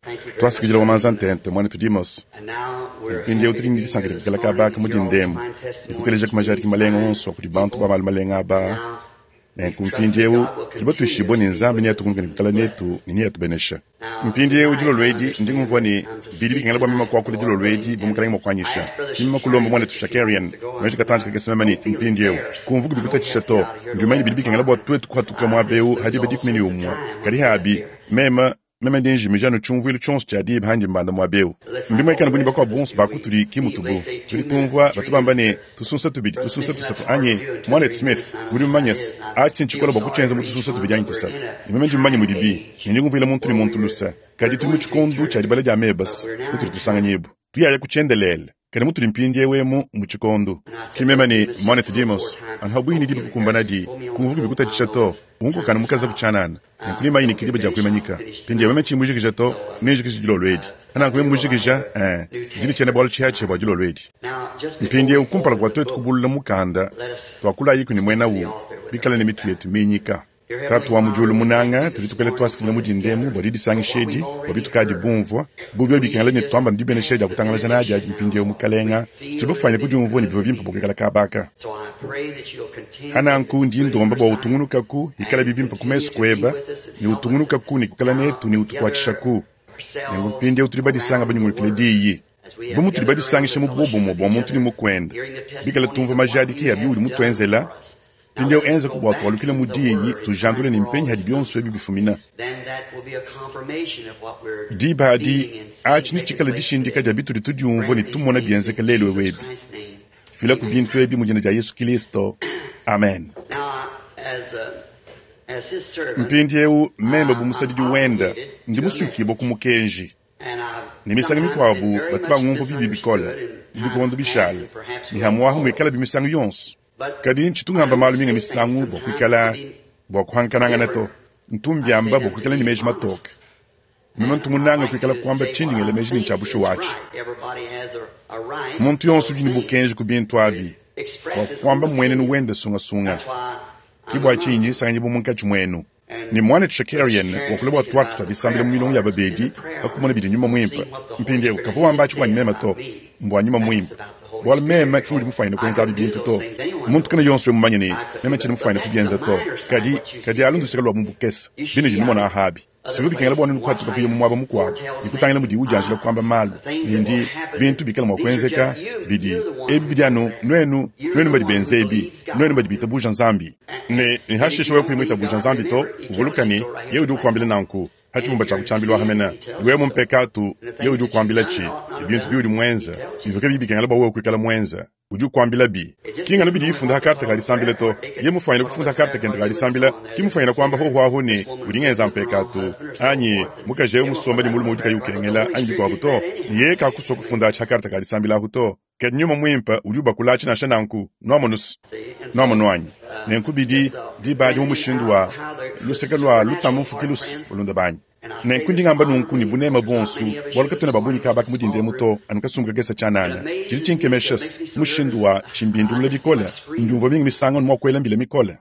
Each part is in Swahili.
Twasikijila wamanzantente mwana tudimos. Pindi ya utiri sangira kala kaba kamudindem. Ikukeleja kumajari kimalenga onso kudi bantu ba malmalenga ba. Kumpindi yewu kibatu shibo ni nzambi ni atukunga nikala netu ni atubenesha. Mpindi yewu jilo lwedi ndingu mvwani bidibi kengala mima kwa kule jilo lwedi bumukalenga mkwanyisha. Kimima kulomba mwana tushakarian mweshi katanchika kesemani mpindi yewu kumvugu bikuta chishato njumaini bidibi kengala bwa tuwe tukuhatuka mwabeu hadi bedi kumini umwa kari habi mema ndinji mijano chumvu ilu chonsu chadi bhanji mbanda mwabeu ndima ikana buni bakwa bonsu baku turi kimutubu turi tumvwa batubambane tusunsa tubidi tusunsa tusatu anye Monet Smith buri manyas achi nchikola bakuchenza mu tusunsa tubidi anyi tusatu imeme njumanye mudibi nyingu vila muntu ni muntu lusa kadi tumi chikondu chadi bala jamebas uturi tusanga nyebu tuyaya kuchendelele kadi mutu limpindi ewemu muchikondu kimema ni Monet Demos anhabu hini dibi kukumbana di kumvugi bikuta chishato ungu kana mukaza kuchanana nkulima yini kiriba ja kwemanyika pindi yaweme chimujiki jato nejiki jilo lwedi ana kweme mujiki ja jini chene bol chihache ba jilo lwedi pindi ukumpala kwa twetu kubulula mukanda twakula yiku ni mwena wu bikala ni mitu yetu menyika tatu wa mujulu munanga tulitukale twasikila mujindemu bodidi sangi shedi bobitukadi bumvwa bubyo bikengala ni twamba ndibene shedi akutangala jana aja mpindi mukalenga tibufanya kujumvwa ni bivyo bimpa bokekala kabaka hana nkundi ndomba bwa utungunuka ku ikala bibimpa kumesu kweba ni utungunuka ku ni kukala netu ni utukwachisha ku nengu mpindi uturibadi sanga banyumulikile diyi bumu turibadi sanga shemu bobo mo bwa muntu ni mukwenda bikala tumva majadi ki yabi uri mutu enzela pindi enza kubwa twalukile mudiyi tujandule ni mpenyi hadi byonso ebi bifumina dibadi achini chikala dishindika jabi turi tudiumvo ni tumona bienzeka lelo webi fila kubintu ebi mujina ja Yesu Kristo amen mpindi yewu memba bumusadidi wenda ndi musuki boku mukenji nimisanga mikwabu batuba ngumvo bibi bikola bikondo bishale ni hamwahu mwekala bimisanga yonsu kadi nchitungamba maluminga misangu bokwikala bokwankananga nato ntumbyamba bokwikala ni meji matoka mimuntu munanga kwikala kwamba chindinga le meji nchabusho wachi muntu yonsu gini bukenji kubintu abi kwamba mwene nuwenda sunga kibwa chinyi sangi bumunka chumwenu ni mwana tushakarian wakule wa tuwatu tabisambile mwilongu ya babedi akumona bidi nyuma mwimpa mpindi kavu wamba chukwa ni mema to mbwa nyuma mwimpa bwala mema kimuli mufayina kwenza bintu to umuntu kana yonso mumanyene mema chini mufayina kubienza to kadi alundu sikalwa mumbukesa bine jinu mona ahabi sivubi kengala bwana nukwatu pakuye mumwaba mukwabo ikutangela mudi ujanjila kwamba malu nindi bintu bikala mwakwenzeka bidi bidiano nwenu mbadi benzebi nwenu mbadi bitabuja nzambi ne hashisho we kuimita buja nzambi to uvulukani yeudu kwambile nanku hachumba cha kuchambilwa hamena wewe mumpekatu yeudu kwambila chi ibintu biudi mwenza ivuke bibi kengala bawo kwikala mwenza uju kwambila bi kinga no bidi ifunda hakarta kali sambile to ye mufayina kufunda hakarta kenda kali sambila kimufayina kwamba ho hone udingenza mpekatu anyi mukaje umusomba di mulimo udika yukengela anyi kwa buto ye ka kuso kufunda hakarta kali sambila buto kenyuma mwimpa ujuba kulachi na shananku nomonwanyi nenkubidi di badi mushindwa lusekalwa lutamu fukilus ulunda banyi nenkundi ngamba nunkuni bunema bonsu walkatuna babuni kabak mudinde muto anukasunga gesa chanana kirichinke meshas mushindwa chimbindu mledikola njumva bingi misango mwakwela mbile mikola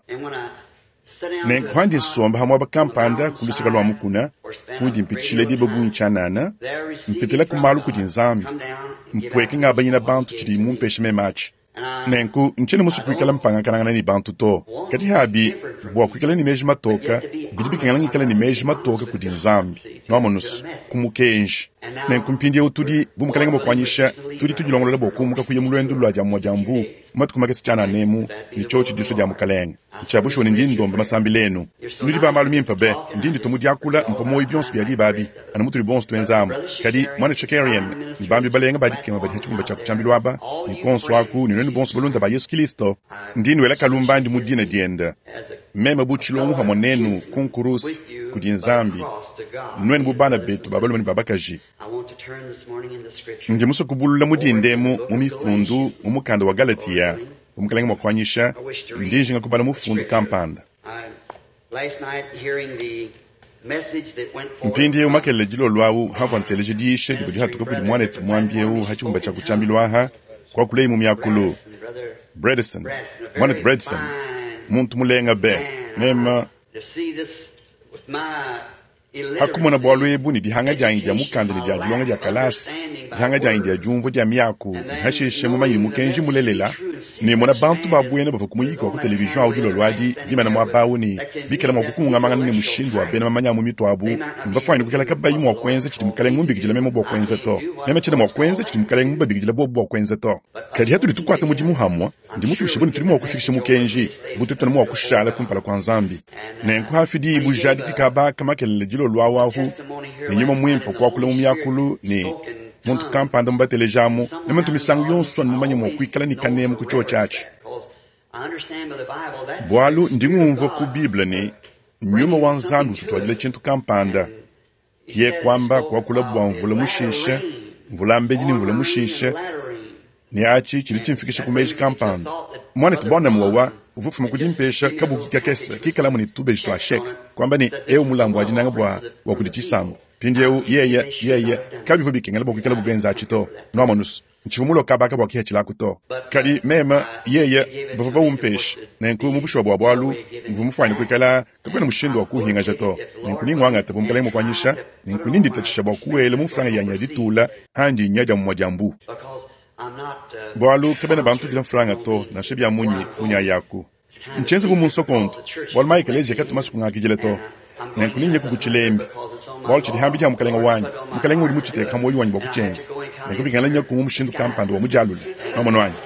nenkwandi somba hamwa bakampanda kulusekalwa mukuna kudi mpichile di babuni chanana mpitela kumalu kudi nzambi mpweke ngabanyina bantu chidi mumpeshime machi nenku nchene musukwikala mpanga kanangana ni bantu to kadi habi bwa kwikala ni meji matoka bidibi kangala ngikala ni meji matoka kudi nzambi nomonus kumukenji nenku mpindi utudi bumukalenga bokwanyisha tudi tujilongolola bokumuka kuye mulwendo lwa jamwa jambu matukumakesi chana nemu ni chochi diso ja mukalenga chabusho ni ndomba masambi lenu nudi ba malumi mpabe ndindi tomudi akula mpamoyi byonsu bya libabi ana mutu bonsu twenzamu kadi mwana chakarian ni bambi balenga badi kema badi hachumba cha kuchambilwa aba ni konso aku ni nenu bonsu balunda ba Yesu Kristo ndini wela kalumba ndi mudina dienda mema buchilongu hamonenu kunkurusi kudi nzambi nwenu bubana betu babalumani babakaji ndi muso kubulula mudindemu mumifundu umukanda wa Galatia umukalenga mwakwanyisha ndinjinga kubala mufundu kampanda mpindi umakele jilo lwawu havanteleje diishe dibudi hatuka kudi mwane tumwambiewu hachumba cha kuchambilwaha kwa kulei mumyakulu Bredson muntu mulenga be nema hakumona bwalo ebu ni dihanga jangi dia mukande ni dia julonga dia kalasi dihanga jangi dia jumvo dia miako hasheshe mu mayini mukenji mulelela ni mona bantu babwene bavukumu yiko ku television audio lolwadi bimana mwa bawo ni bikela mwa kukunga mangana ni mushindwa bena mamanya mu mitwabu mbafani kukela kabayi mwa kwenza chiti mukale ngumbi gijila memo bwa kwenza to mema chile mwa kwenza chiti mukale ngumbi gijila bwa kwenza to kali hatu litukwata mu dimuhamwa ndimutu shibuni turimo okufikisha mukenji bututana mwa kushala kumpala kwa nzambi nenku hafidi bujadi kikaba kama kelele jilo lwawahu ni nyuma mwimpo kwa kule mumyakulu ni muntu kampanda mbatele jamu nemuntu misangu yonso numanye mwa kwikala ni kanemu kucho chachi bwalu ndingumva ku Biblia ni nyuma wa nzambi tutwajile chintu kampanda kiye kwamba kwa kula bwa mvula mushisha mvula mbeji ni mvula mushisha ni achi chili chimfikisha kumeji kampanda mwane tubona mwawa ufufu mkudimpesha kabuki kakesa kikalamu ni tube jito asheka kwamba ni mulambu wajinanga bwa wakudichisamu pindi yeye kabivu bikengela bokikala bugenza achito nomanus nchifumulo kabaka bwa kihachila kuto kali mema yeye bava umpesha nenku mubushwa bwa bwalu mvumufanya kwikala kakwena mushindo wakuhinga jato nenku ningwanga tabumkala mu kwanyisha nenku nindi tatisha bwa kuwele mufranga yanya ditula handi nyaja mwajambu bwalu kabena bantu dila mfranga to na shebya munyi kunya yaku nchenze bumunso konto bwalu maikeleje katumasi kungakijile to nenku ninye kukuchilembi bwalu chidi hambi kya mukalenga wanyi mukalenga uri muchite kamoyi wanyi bokuchenze nenku bingala nyaku mumushindu kampando wa mujalule nomono wanyi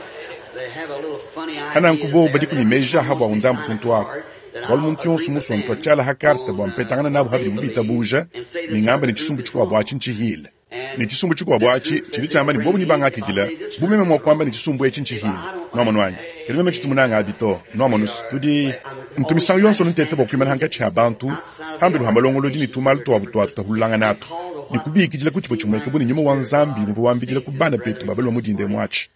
hana nkubo badiku ni meja habwa undambu kuntu wako bwalu munkionsu muson kwa chala hakarta bwa mpetangana nabu habiri bubita buja ni ngamba ni chisumbu chukwa bwachi nchihile ni chisumbu chukwa bwachi chili chamba ni bobu ni banga kijila bumeme mwa kwamba ni chisumbu echi nchihile nomono wanyi kelimeme chitumunanga abito nomonus tudi ntumisango yonso ntete bokwimana hanga cha bantu hambiru hamalongolo dini tumalu to abutwa tutahulanga nato nikubiki jila kuchivo chumweke buni nyuma wanzambi nuvo wambijila kubana petu babalo mudinde mwachi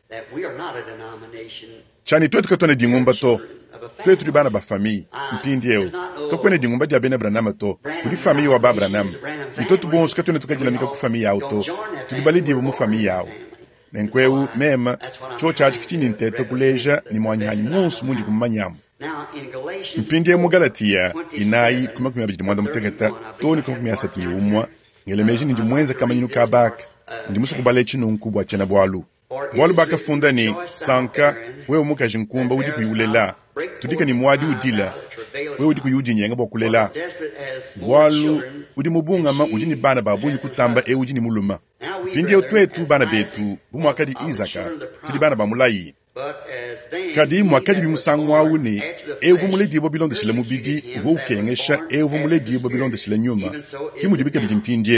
chani twetu katone dingumba to twetu ribana ba famille mpindi eo tokwene dingumba dia bene branama to kuri famille wa ba branama itotu bonsu katone tukajila mika ku famille yao to tudibali dibo mu famille yao nenkweu mema cho chachi kichini ntete kuleja ni mwanyanyi munsu mundi kumanyamu mpindi mu Galatia inayi kuma kumyabiji mwanda mutegeta toni kuma kumyasati ni umwa ngelemeji ndi mwenza kama nyinu kabaka ndi musu kubale chino nkubwa chena bwalu baka funda ni sanka wewe mukaji nkumba udi kuyulela tudika ni mwadi udila wewe udi kuyudi nyenga bokulela bwalu udi mubunga ma udi ni bana babunyi kutamba udi ni muluma pindi twetu bana betu bumwakadi Izaka tudi bana bamulayi kadi mwakadi bimusangu wawu ni vumuledi bo bilonde shile mubidi uvo ukengesha vumuledi bo bilonde shile nyuma kimudibika bidimpindi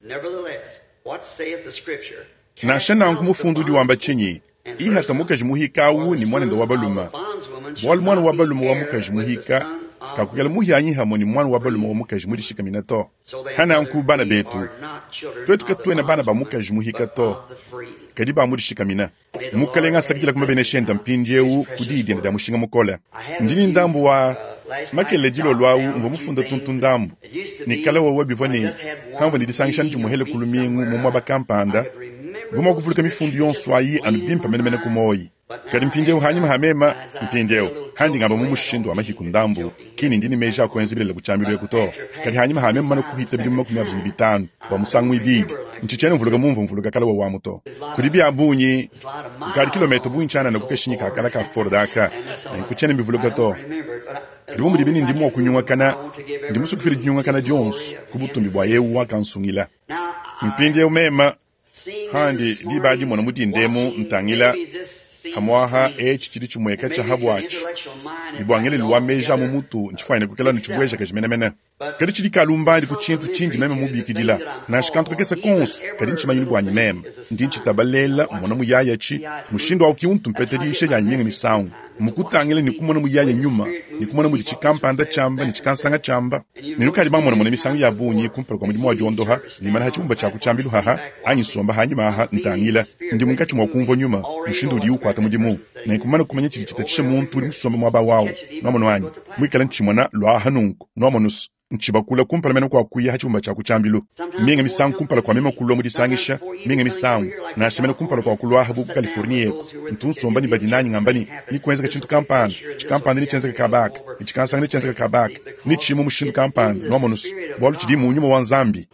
na shana nku mufundu di wamba chenyi ihata mukaji muhika wu ni mwana ndo wabaluma bwal mwana wabaluma wa mukaji muhika kakugala muhianyi hamo ni mwana wabaluma wa mukaji mudishika minato hana nku bana betu twetu katwena bana ba mukaji muhika to kadi ba mudishika mina mukalenga sakijila kumabene shenda mpindi kudidi nda mushinga mukola ndini ndambu wa makele jilo lwawu mvo mufunda tuntundambu nikala wa wabivoni kambo ni disangishan jumuhele kulumingu mumwa bakampanda vuma kuvulika mifundu yonso ayi anu bimpa menemene kumoyi kadi mpindeu hanyuma hamema mpindeu handi ngamba mumushindu wa mahiku ndambu kini ndini meja kwenzibile kuchambirwe kuto kadi hanyuma hamema mano kuhita bidimu kumyabuzi mbitanu wa musangu ibidi nchichene mvuluga kala wa muto kudibi abunyi kadi kilometro bunchana na kukeshinyika kala ka fordaka kuchene mvuluga to kilimu dibini ndimu kunyunga kana ndimu sukufiri nyunga kana Jones kubutumbi bwa yewu wakansungila mpindeu mema handi dibadi mwana mudindemu ntangila hamwaha chiri chumweka cha habwachi ibwangele luwa meja mu mutu nchifanya kukela nchubweja kajimene kadi chiri kalumbandi ku chintu chindi meme mubikidila na shikantu kesa konsu kadi nchimanyini bwanyi meme ndi nchitabalela mwana muyaya chi mushindo auki untu mpeterishe ya nyingi misaungu mukutangile ni kumona muyaya nyuma ni kumona mudi chikampanda chamba ni chikansanga chamba ni lukadi bamona mwana misangu ya bunyi kumpara kwa mudimu wa jondoha ni mana hachumba cha kuchambilu haha anyisomba hanyuma haha ntangila ndi mungachi mwa kumvo nyuma mushindo uli ukwata mudimu na kumana kumanya chiri chitatishe muntu uli musomba mwaba wawo nomono wanyi mwikala nchimwana lwa hanunku nomonus nchibakula kumpala mena kwa kuya hachumba cha kuchambilu minga misangu kumpala kwa mema kulo mudisangisha minga misangu na shemena kumpala kwa kulwa habu California yeko ntunsomba ni badinani ngambani ni kuenza kachintu kampanda chikampanda ni chenza kabaka ni chikansanga ni chenza kabaka ni chimu mushindu kampanda nomonus bolu chidi munyuma wa Nzambi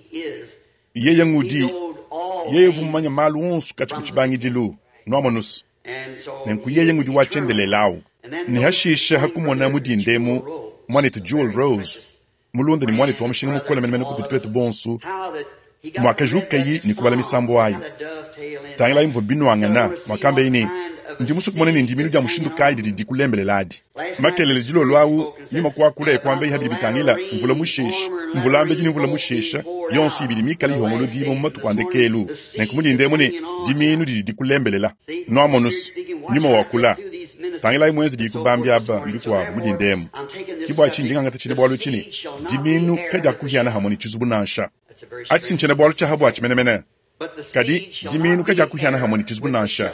yeye ngudi yeye vumanya malu onsu kachi kuchibangi dilu nomonus nenku yeye ngudi wachendele lao ni hashisha hakumona mudindemu mwanetu Jewel Rose mulunda ni mwanetu wa mshinga mukola mena kupitwetu bonsu mwakajuka yi ni kubala misambo wayi tangila imvo binu angana mwakambe ini njimusu kumone ni ndiminu ja mushindu kai di kulembele ladi makelele jilo lwawu nima kwa kule kwambe habili bitangila mvula mushesha mvula ambe jini mvula mushesha yonsi ibili mikali hongolo di mu matu kwande kelu nenkumudi ndemo ni diminu di kulembele la no monus nima wakula tangila imwenzi di kubambi aba ndikwa mudi ndemo kibwa chinjinga ngata chine bwalu chini diminu kaja kuhiana hamoni chizubunansha ati sinchene bwalu cha habu achimene kadi diminu kaja kuhiana hamoni chizubunansha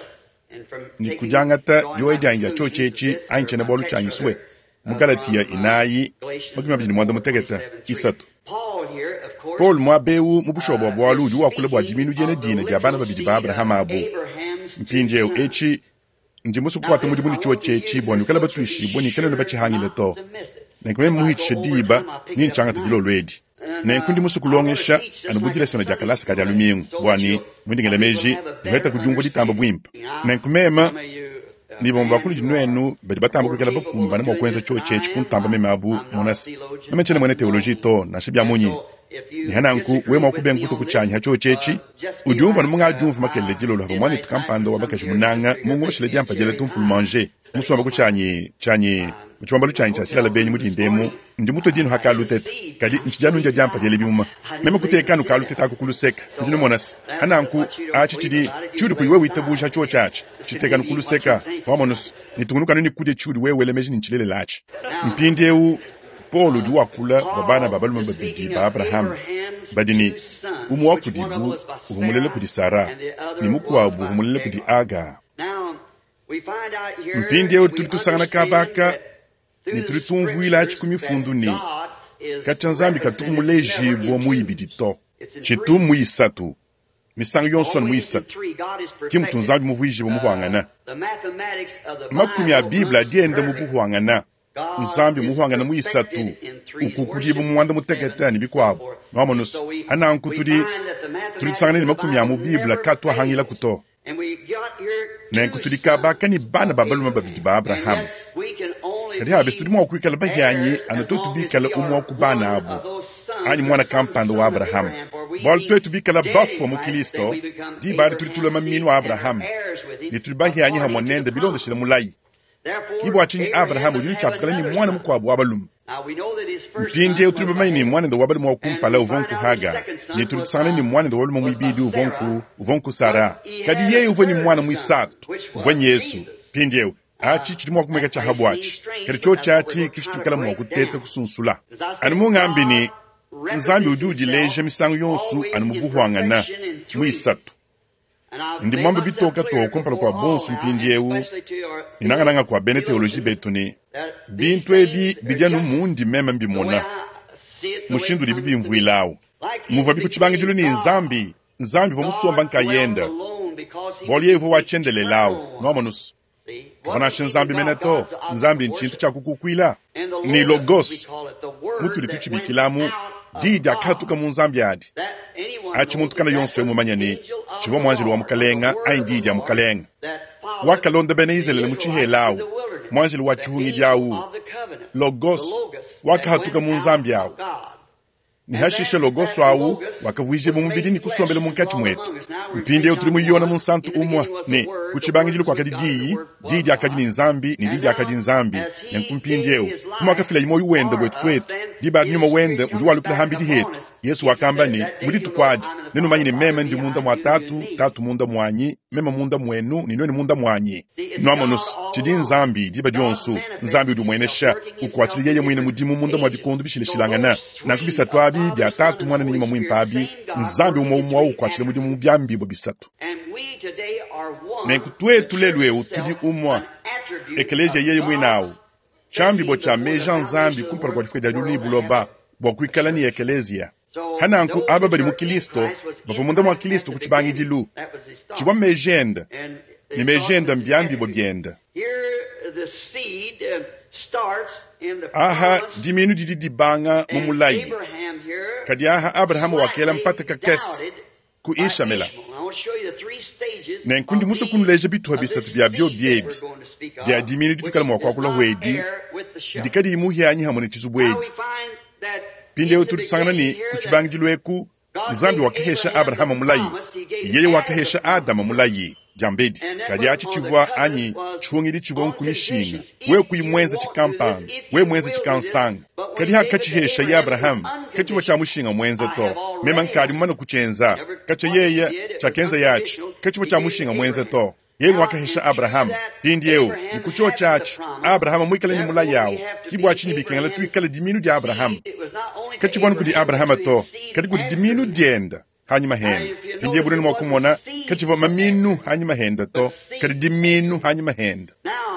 ni kujangata joe janja chochechi ainchene bolu chanyiswe mugalatia inayi mugima bini mwanda mutegeta isatu Paul mwabeu mubushobo bwalu juwa kule bwa jiminu jene dina jabana babidi ba Abraham abu mpinje echi njimusu kwata mudibuni chochechi bwani kala batuishi bwani kala nabachi hangile to nenkwe muhichi diba ni nchanga tujilo lwedi nenkundi musu kulongesha anubudile sona jakalasa kaja lumingu bwani mwindingele meji yuheta kujungo ditamba bwimpa nenkumema nibomba kuli jinwenu badi batamba kukela bakumba nemo kwenza chochechi kuntamba memabu monasi nemechene mwene teoloji to nashibya munyi ni hananku wema okubengu kuto kuchanya chochechi ujumva numunga jumva makele jilo lo mwani tukampando wabakashi munanga mungoshile diampa jele tumpul manger musomba kuchanyi mchwamba luchanyi chachila labenyi mudindemu ndi muto dino hakalu tete kadi nchijanu nja jampa jele bimuma mema kutekanu kalu tete akukulu seka njino monasi hananku achichidi chudi kuiwe witabusha chuo chachi chitekanu kulu seka wamonus nitungunu nini kude chudi wewe meji nchilele lachi mpindeu Paul juwa kula babana babalu mbabidi ba Abraham badini umuwa kudibu uhumulele kudi Sara ni mukwabu uhumulele kudi Aga mpindeu tulitusangana kabaka ni tulitumvuila achikumi fundu ni kachanzambi katukumuleji bwa muibidito chitu muisatu misangu yonson muisatu kimutunzambi muvuiji bwa muhuangana makumi ya Biblia diende mubuhuangana nzambi muhuangana muisatu ukukudibu mwanda muteketa ni bikwabo wamonus hananku tulitusangana ni makumi ya Biblia katwa hangila kuto nenku tulikabaka ni bana babalu mbabidi ba Abraham kadi habis tudimo kwikala bahyanyi anoto tubikala umwa kubana abu ani mwana kampando wa Abraham bol to tubikala bafo mu Kristo di bari tulitula maminu wa Abraham ni tulibahyanyi hamonende bilondo shira mulai kibo achinyi Abraham ujuni chapukala ni mwana mukwabu abalum mpinje utulibamai ni mwana ndo wabalu mwa kumpala uvonku Haga ni tulitusangana ni mwana ndo wabalu mwa mwibidi uvonku Sara kadi yeye uvoni mwana mwisatu uvoni Yesu pinje achi chitimo kumeka cha habwachi kali cho chachi kishitukala mwa kuteta kusunsula animu ngambi ni nzambi ujuji leje misangu yonsu animubuhuangana muisatu ndi mwamba bitoka to kompala kwa bonsu mpindiewu inangananga kwa bene teoloji betuni bintu ebi bijanu mundi mema mbimona mushindu libibi mvuilawu muva bikuchibangi julu ni nzambi vo musomba nkayenda bolievu wachendele lawu nomonus kavanashe nzambi meneto nzambi nchintu cha kukukwila ni logos mutu lituchibikilamu didi akatuka mu nzambi adi achi muntu kana yonso mumanyani chivo mwanjili wa mukalenga ai didi ya mukalenga wakalonda bene Israeli muchihelawu mwanjili wa chihungi diawu logos wakahatuka mu nzambi yawu ni hashishe logoso awu wakavuije mu mubiri ni kusombele munkachi mwetu mpinde uturi muyona mu santu umwa ne kuchibangijilu kwa kadi didi akaji ni nzambi ni didi akaji nzambi nenkumpindeu kuma kafila imoyu wende bwetu twetu diba nyuma wende ujuwa lupila hambidi hetu Yesu wakamba ni muditu kwaji nenu manyini mema ndi munda mwa tatu munda mwanyi mema munda mwenu ni nweni munda mwanyi nomonus chidi nzambi diba jonsu nzambi udu mwenesha ukwachili yeye mwene mudimu munda mwa bikondu bishile shilangana na kubisa twabi bya tatu mwana ni nyima mwimpabi nzambi umwa ukwachili mudimu mbyambi bo bisatu nenkutwe tulelwe utudi umwa ekeleje yeye mwinawo chambi bo cha meja nzambi kumpara kwa difika jaduni buloba bwakwikala ni ekelezia hananku aba bali mu Kristo bavumunda mwa Kristo kuchibangi dilu chiwa mejenda ni mejenda mbyambi bo byenda aha diminu didi banga mumulayi kadi aha Abrahamu wakela mpata kakes ku Ishamela na nkundi muso kunuleje bitu habisatu bya byo byebi bya diminu ditukala mwakwa kula hwedi dikadi imuhi anyi hamoni tizubwedi pinde ututusangana ni kuchibangi dilweku nzambi wakahesha Abrahamu mulayi yeye wakahesha Adamu mulayi jambedi kadi achi chivwa anyi chungiri chivwa nkumishinga we kuyimwenza chikampanga we mwenza chikansanga kadi hakachihesha ya Abrahamu kachiwa cha mushinga mwenza to mema nkadi mmano kuchenza kacha yeye chakenza yachi kachiwa cha mushinga mwenza to yeye wakahesha Abrahamu pindiyeu nkucho chachi Abrahamu mwikale ni mula yao kibwa chini bikengala tuikale diminu di Abrahamu kachiwa nkudi Abrahamu to kadi kudi diminu dienda hanyuma henda pindiye bunene mwakumona kachiva maminu hanyuma henda to kadi diminu hanyuma henda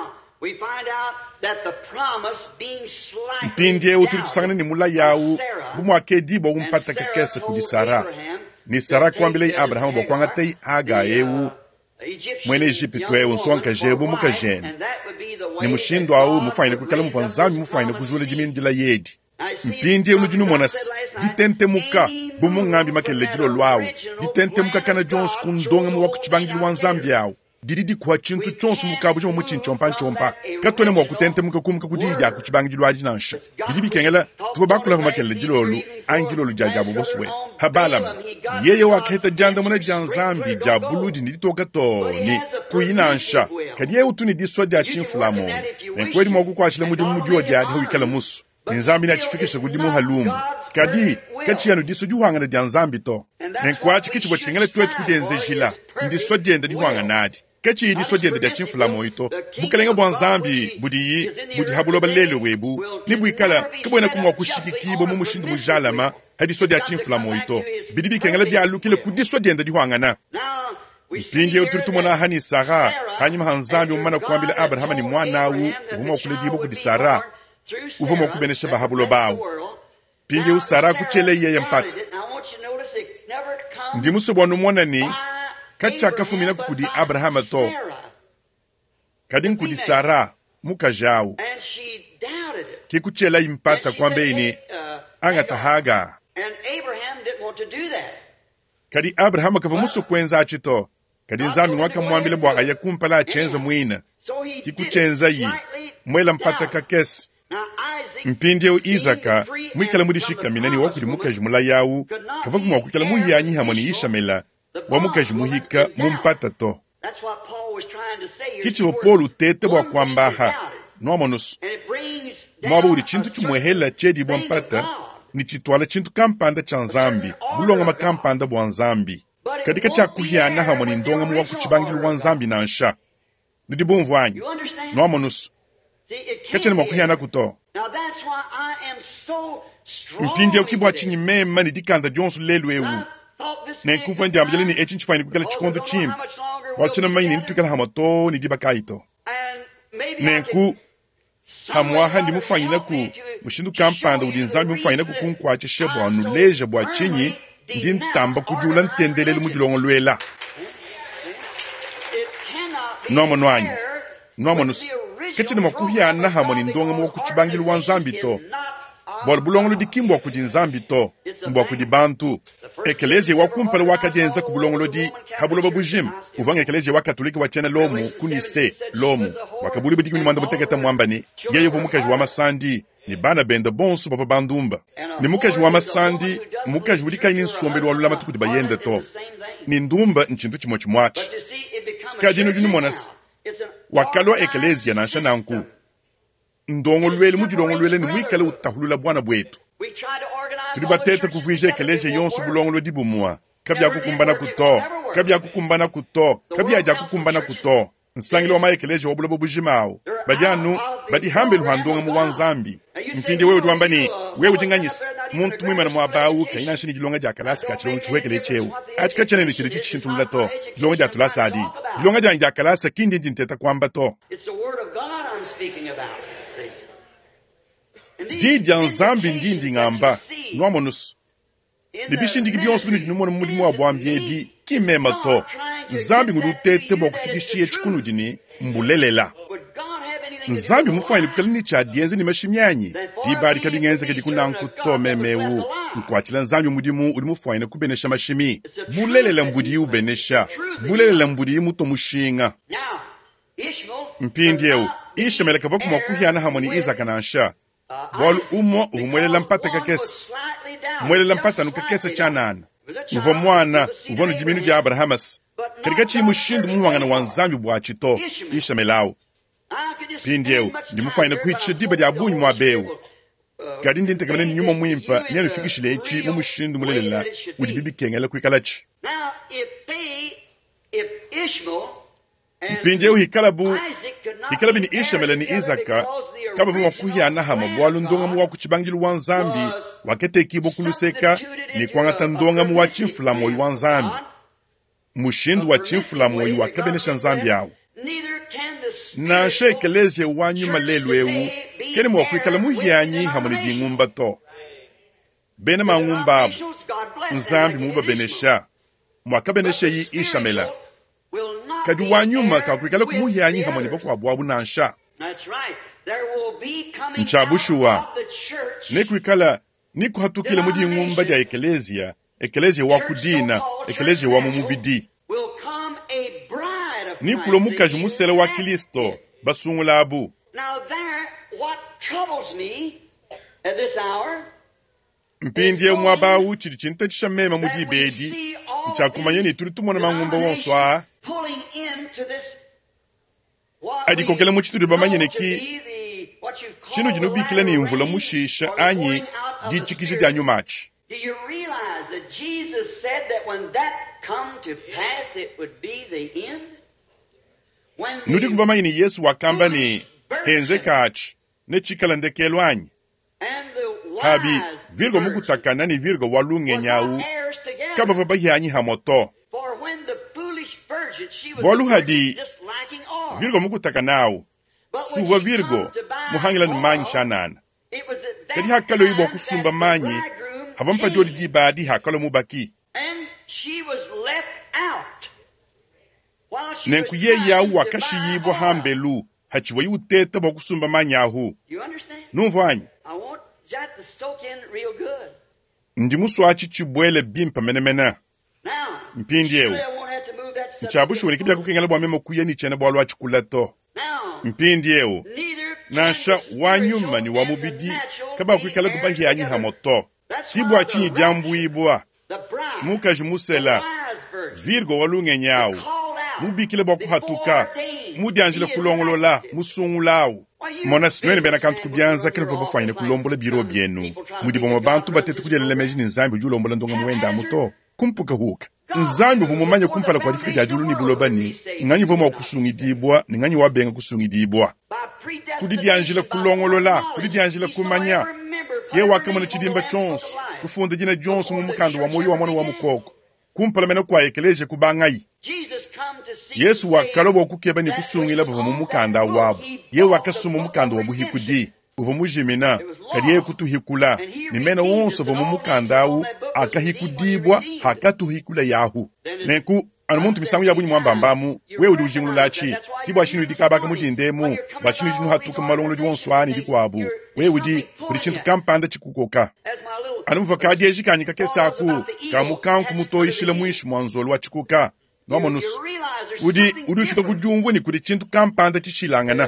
pindiye uturi tusangana ni mula yao bumwakedi bo umpata kakesa kudi Sara ni Sara kwambile Abrahamu bo kwangatei aga yewu mwene Egypto ewu nsonka jebu mukajeni ni mushindo au mufaine kukala mvanzami mufaine kujule diminu dila yedi mpindi unujunu monas ditente muka bumu ngambi makele jilo lwawu ditente muka kana Jones kundonga mwa kuchibangi wanzambi yawu dididi kwa chintu chonsu muka bujo muchin chompa katone mwa kutente muka kumuka kudida kuchibangi jilo ajinansha didibi kengela tuwa bakula makele jilo lu angilo lu jajabu boswe habalama yeye wakaheta janda mwana janzambi jabulu diniditoka to ni kuinansha kadi yeye utuni diswa dia chinflamo nkweli mwa kukwashile mujo dia wikala musu nzambi na chifikisha kudimu halumu kadi kachi yanu diso juhangana dia nzambi to nenkwachi kichibwa chingale tuwetu kudenze jila ndiso dienda dihuanga nadi kachi diso dienda dia chinflamo ito bukalenga bwa nzambi budi habuloba lelo webu ni buikala kabwena kumwa kushikikibo mumushindu mujalama hadiso dia chinflamo ito bidibi kengala dia alukile kudiso dienda dihuangana mpindi uturitumona hani Sara hanyuma hanzambi umana kuambile Abrahama ni mwanawu uvuma kuledibo kudi Sara uvuma kubenesha bahabulo bawo pinge usara kuchele yeye mpata ndi musobonu mwanani kacha kafumina kukudi Abrahama to kadin kudi Sara mukajawu kikuchela impata kwambe ini angatahaga kadi Abrahama kafa muso kwenza achito kadi nzami mwaka mwambile bwa ayakumpala achenza mwina kikuchenza yi mwela mpata kakesi mpindiyeu Izaka mwikala mudishika minani wakuli mukaji mula yawu kavaku mwakukala muhianyi hamoni Ishamela wa mukaji muhika mumpata to kichivo Polu tete bwa kwambaha nomonusu mwaba uri chintu chumwehela chedi bwa mpata ni chitwala chintu kampanda cha nzambi bulonga makampanda bwa nzambi kadika cha kuhiana hamoni ndonga mwa kuchibangilu wa nzambi na nsha nidibumvu anyi nomonusu kachene mwakuhiana kuto mpindi ya kibwa chinyi mema ni dikanda jonsu lelu ewu na nkumfa ndi amjale ni echinchi faini kukala chikondo chim wachina maini nitukala hamato ni diba kaito na nku hamwaha ndi mufanyina ku mushindu kampanda udi nzambi mufanyina kukunkwache shebo anuleja bwa chinyi ndi ntamba kujula ntendelele mujulongo lwela nomo nwanyi nomo nusu kachene mwakuhiana hamoni ndonga mwa kuchibangilu wa nzambi to bol bulongolo dikimbwa kudi nzambi to mbwa kudi bantu ekelezia wakumpala wakajenza ku bulongolo di habuloba bujim uvanga ekelezia wakatolika wachena lomu kunise lomu wakabuli bidi kuni mwanda muteketa mwambani yeye vumukaji wa masandi ni bana benda bonsu bava bandumba ni mukaji wa masandi mukaji wulika ini nsombeli walulama tukudi bayenda to ni ndumba nchintu chimo chimwachi kajino juni monas wakalo ekelezia na shananku ndongo lwele mujilongo lwele ni mwikale utahulula bwana bwetu tulibatete kuvuisha ekelezia yonsu bulongo lwe dibumua kabya kukumbana kuto kabya kukumbana kuto nsangile wa maekelezia wabulobo bujimao badianu badi hambelu handonga mu wanzambi mpinde wewe duambani wewe jinganyisi muntu mwimana mwabawu kaina shini jilonga ja kalasi kachilongo chuwekele chewu achika chene ni chile chichintumula to jilonga ja tulasa adi jilonga ja kalasa kindi njinteta kwamba to didya nzambi ndindi ngamba nwamonus libishindiki byonse bino dinumona mulimu wabwambye di kimema to nzambi ngudutete bokufikishiye chikunu dini mbulelela nzambi mufanye kukalini cha dienze ni mashimyanyi dibari kabingenze kedikunanku to memewu nkwachila nzambi mudimu ulimufanye kubenesha mashimi bulelela mbudi ubenesha bulelela mbudi muto mushinga mpindyewu ishemele kavoku mwakuhiana hamoni Isaka na Ansha bolu umo umwelela mpata kakesi mwelela mpata nukakesa chanana uvo mwana uvo nujiminu dia Abrahamas kadika chi mushindu muhwangana wanzambi bwachito ishemelawu pindyewu ndimufayina kuhichi diba dia bunyi mwabewu kadi ndinte kamene nyuma mwimpa nyanu fikishile echi mumushindu mulelela udibibi kengela kwikalachi mpindyewu hikalabu ni Ishmael ni Isaka kaba vuma kuhiana hama bwalu ndonga mu wakuchibangilu wanzambi wakete kibo kuluseka ni kwangata ndonga mu wachimfula moyi wanzambi mushindu wachimfula moyi wakabenesha nzambi yawo na shekeleze wanyu malelwewu kene mu wakuikala muhianyi hamani di ngumba to bene ma ngumba nzambi muba benesha mwakabenesha yi Ishmael kadi wanyuma kakwikala kumuhianyi hamani bako abwabu na Ansha nchabushuwa nekwikala nikuhatukile mudi ngumba dia ekelezia wakudina ekelezia wa mumubidi nikulo mukaji musele wa Kristo basungulabu mpindye mwabawu chiri chinta chishamema mudi bedi nchakumanye ni turitumona mangumba wonswa adikokela muchituri bamanyene chino jinubikila ni mvula mushisha anyi dichikishe dia nyumachi. Do you realize that Jesus said that when that come to pass it would be the end? Nudi kubamanyene Yesu wakamba ni henze kachi ne chikala ndekelo anyi habi virgo mukutakana ni virgo walunge nyawu kaba vabahi anyi hamoto bolu hadi virgo mukutakanawu suwa virgo muhangila ni manyi chanana kadi hakalo ibo kusumba manyi havampa diodi di baadi hakalo mubaki nenku ye yawu wakashi yibo hambelu hachiwa yu tete bo kusumba manyi ahu numvo anyi ndimusu achi chibwele bimpa menemena mpindyewu nchabushu wene kibya kukengela bwa memo kuye ni chene bwa chikulato mpindyewu nasha wanyuma ni wamubidi kaba kwikala kubahi anyi hamoto kibwa chinyi jambu ibwa mukaji musela virgo walunge nyawu mubikile bwa kuhatuka mudianjile kulongolola musungulawu mona sinwene bena kantu kubyanza kene vabo fanyine kulombola biro bienu mudibo mabantu batete kujela lemeji ni nzambi julombola ndonga muwenda muto kumpuka huka nzambi vumumanya kumpala kwa difika jajulu ni bulobani nganyi voma kusungi dibwa nganyi wabenga kusungi dibwa kudidianjile kulongolola kudidianjile kumanya ye wakamana chidimba chonsu kufunda jina jonsu mumukando wa moyo wa mwana wa mukoko kumpala mena kwa ekeleje kubangai Yesu wakalobo okukeba ni kusungila bava mumukanda wabo ye wakasuma mumukanda wabuhikudi uva mujimina kadiye kutuhikula nimena wonso va mumukandawu akahikudibwa hakatuhikula yahu nenku anamuntu misangu yabu nyumwambambamu we udi ujingululachi kibwa shinu idikabaka mujindemu bashinu jinu hatuka malongolo jiwonswani dikwabu we udi kudi chintu kampanda chikukoka anamuva kadi ejikanyika kesaku kamukanku mutoishile mwishu mwanzolu wa chikuka nomonus udi ufika kujungu ni kudi chintu kampanda chishilangana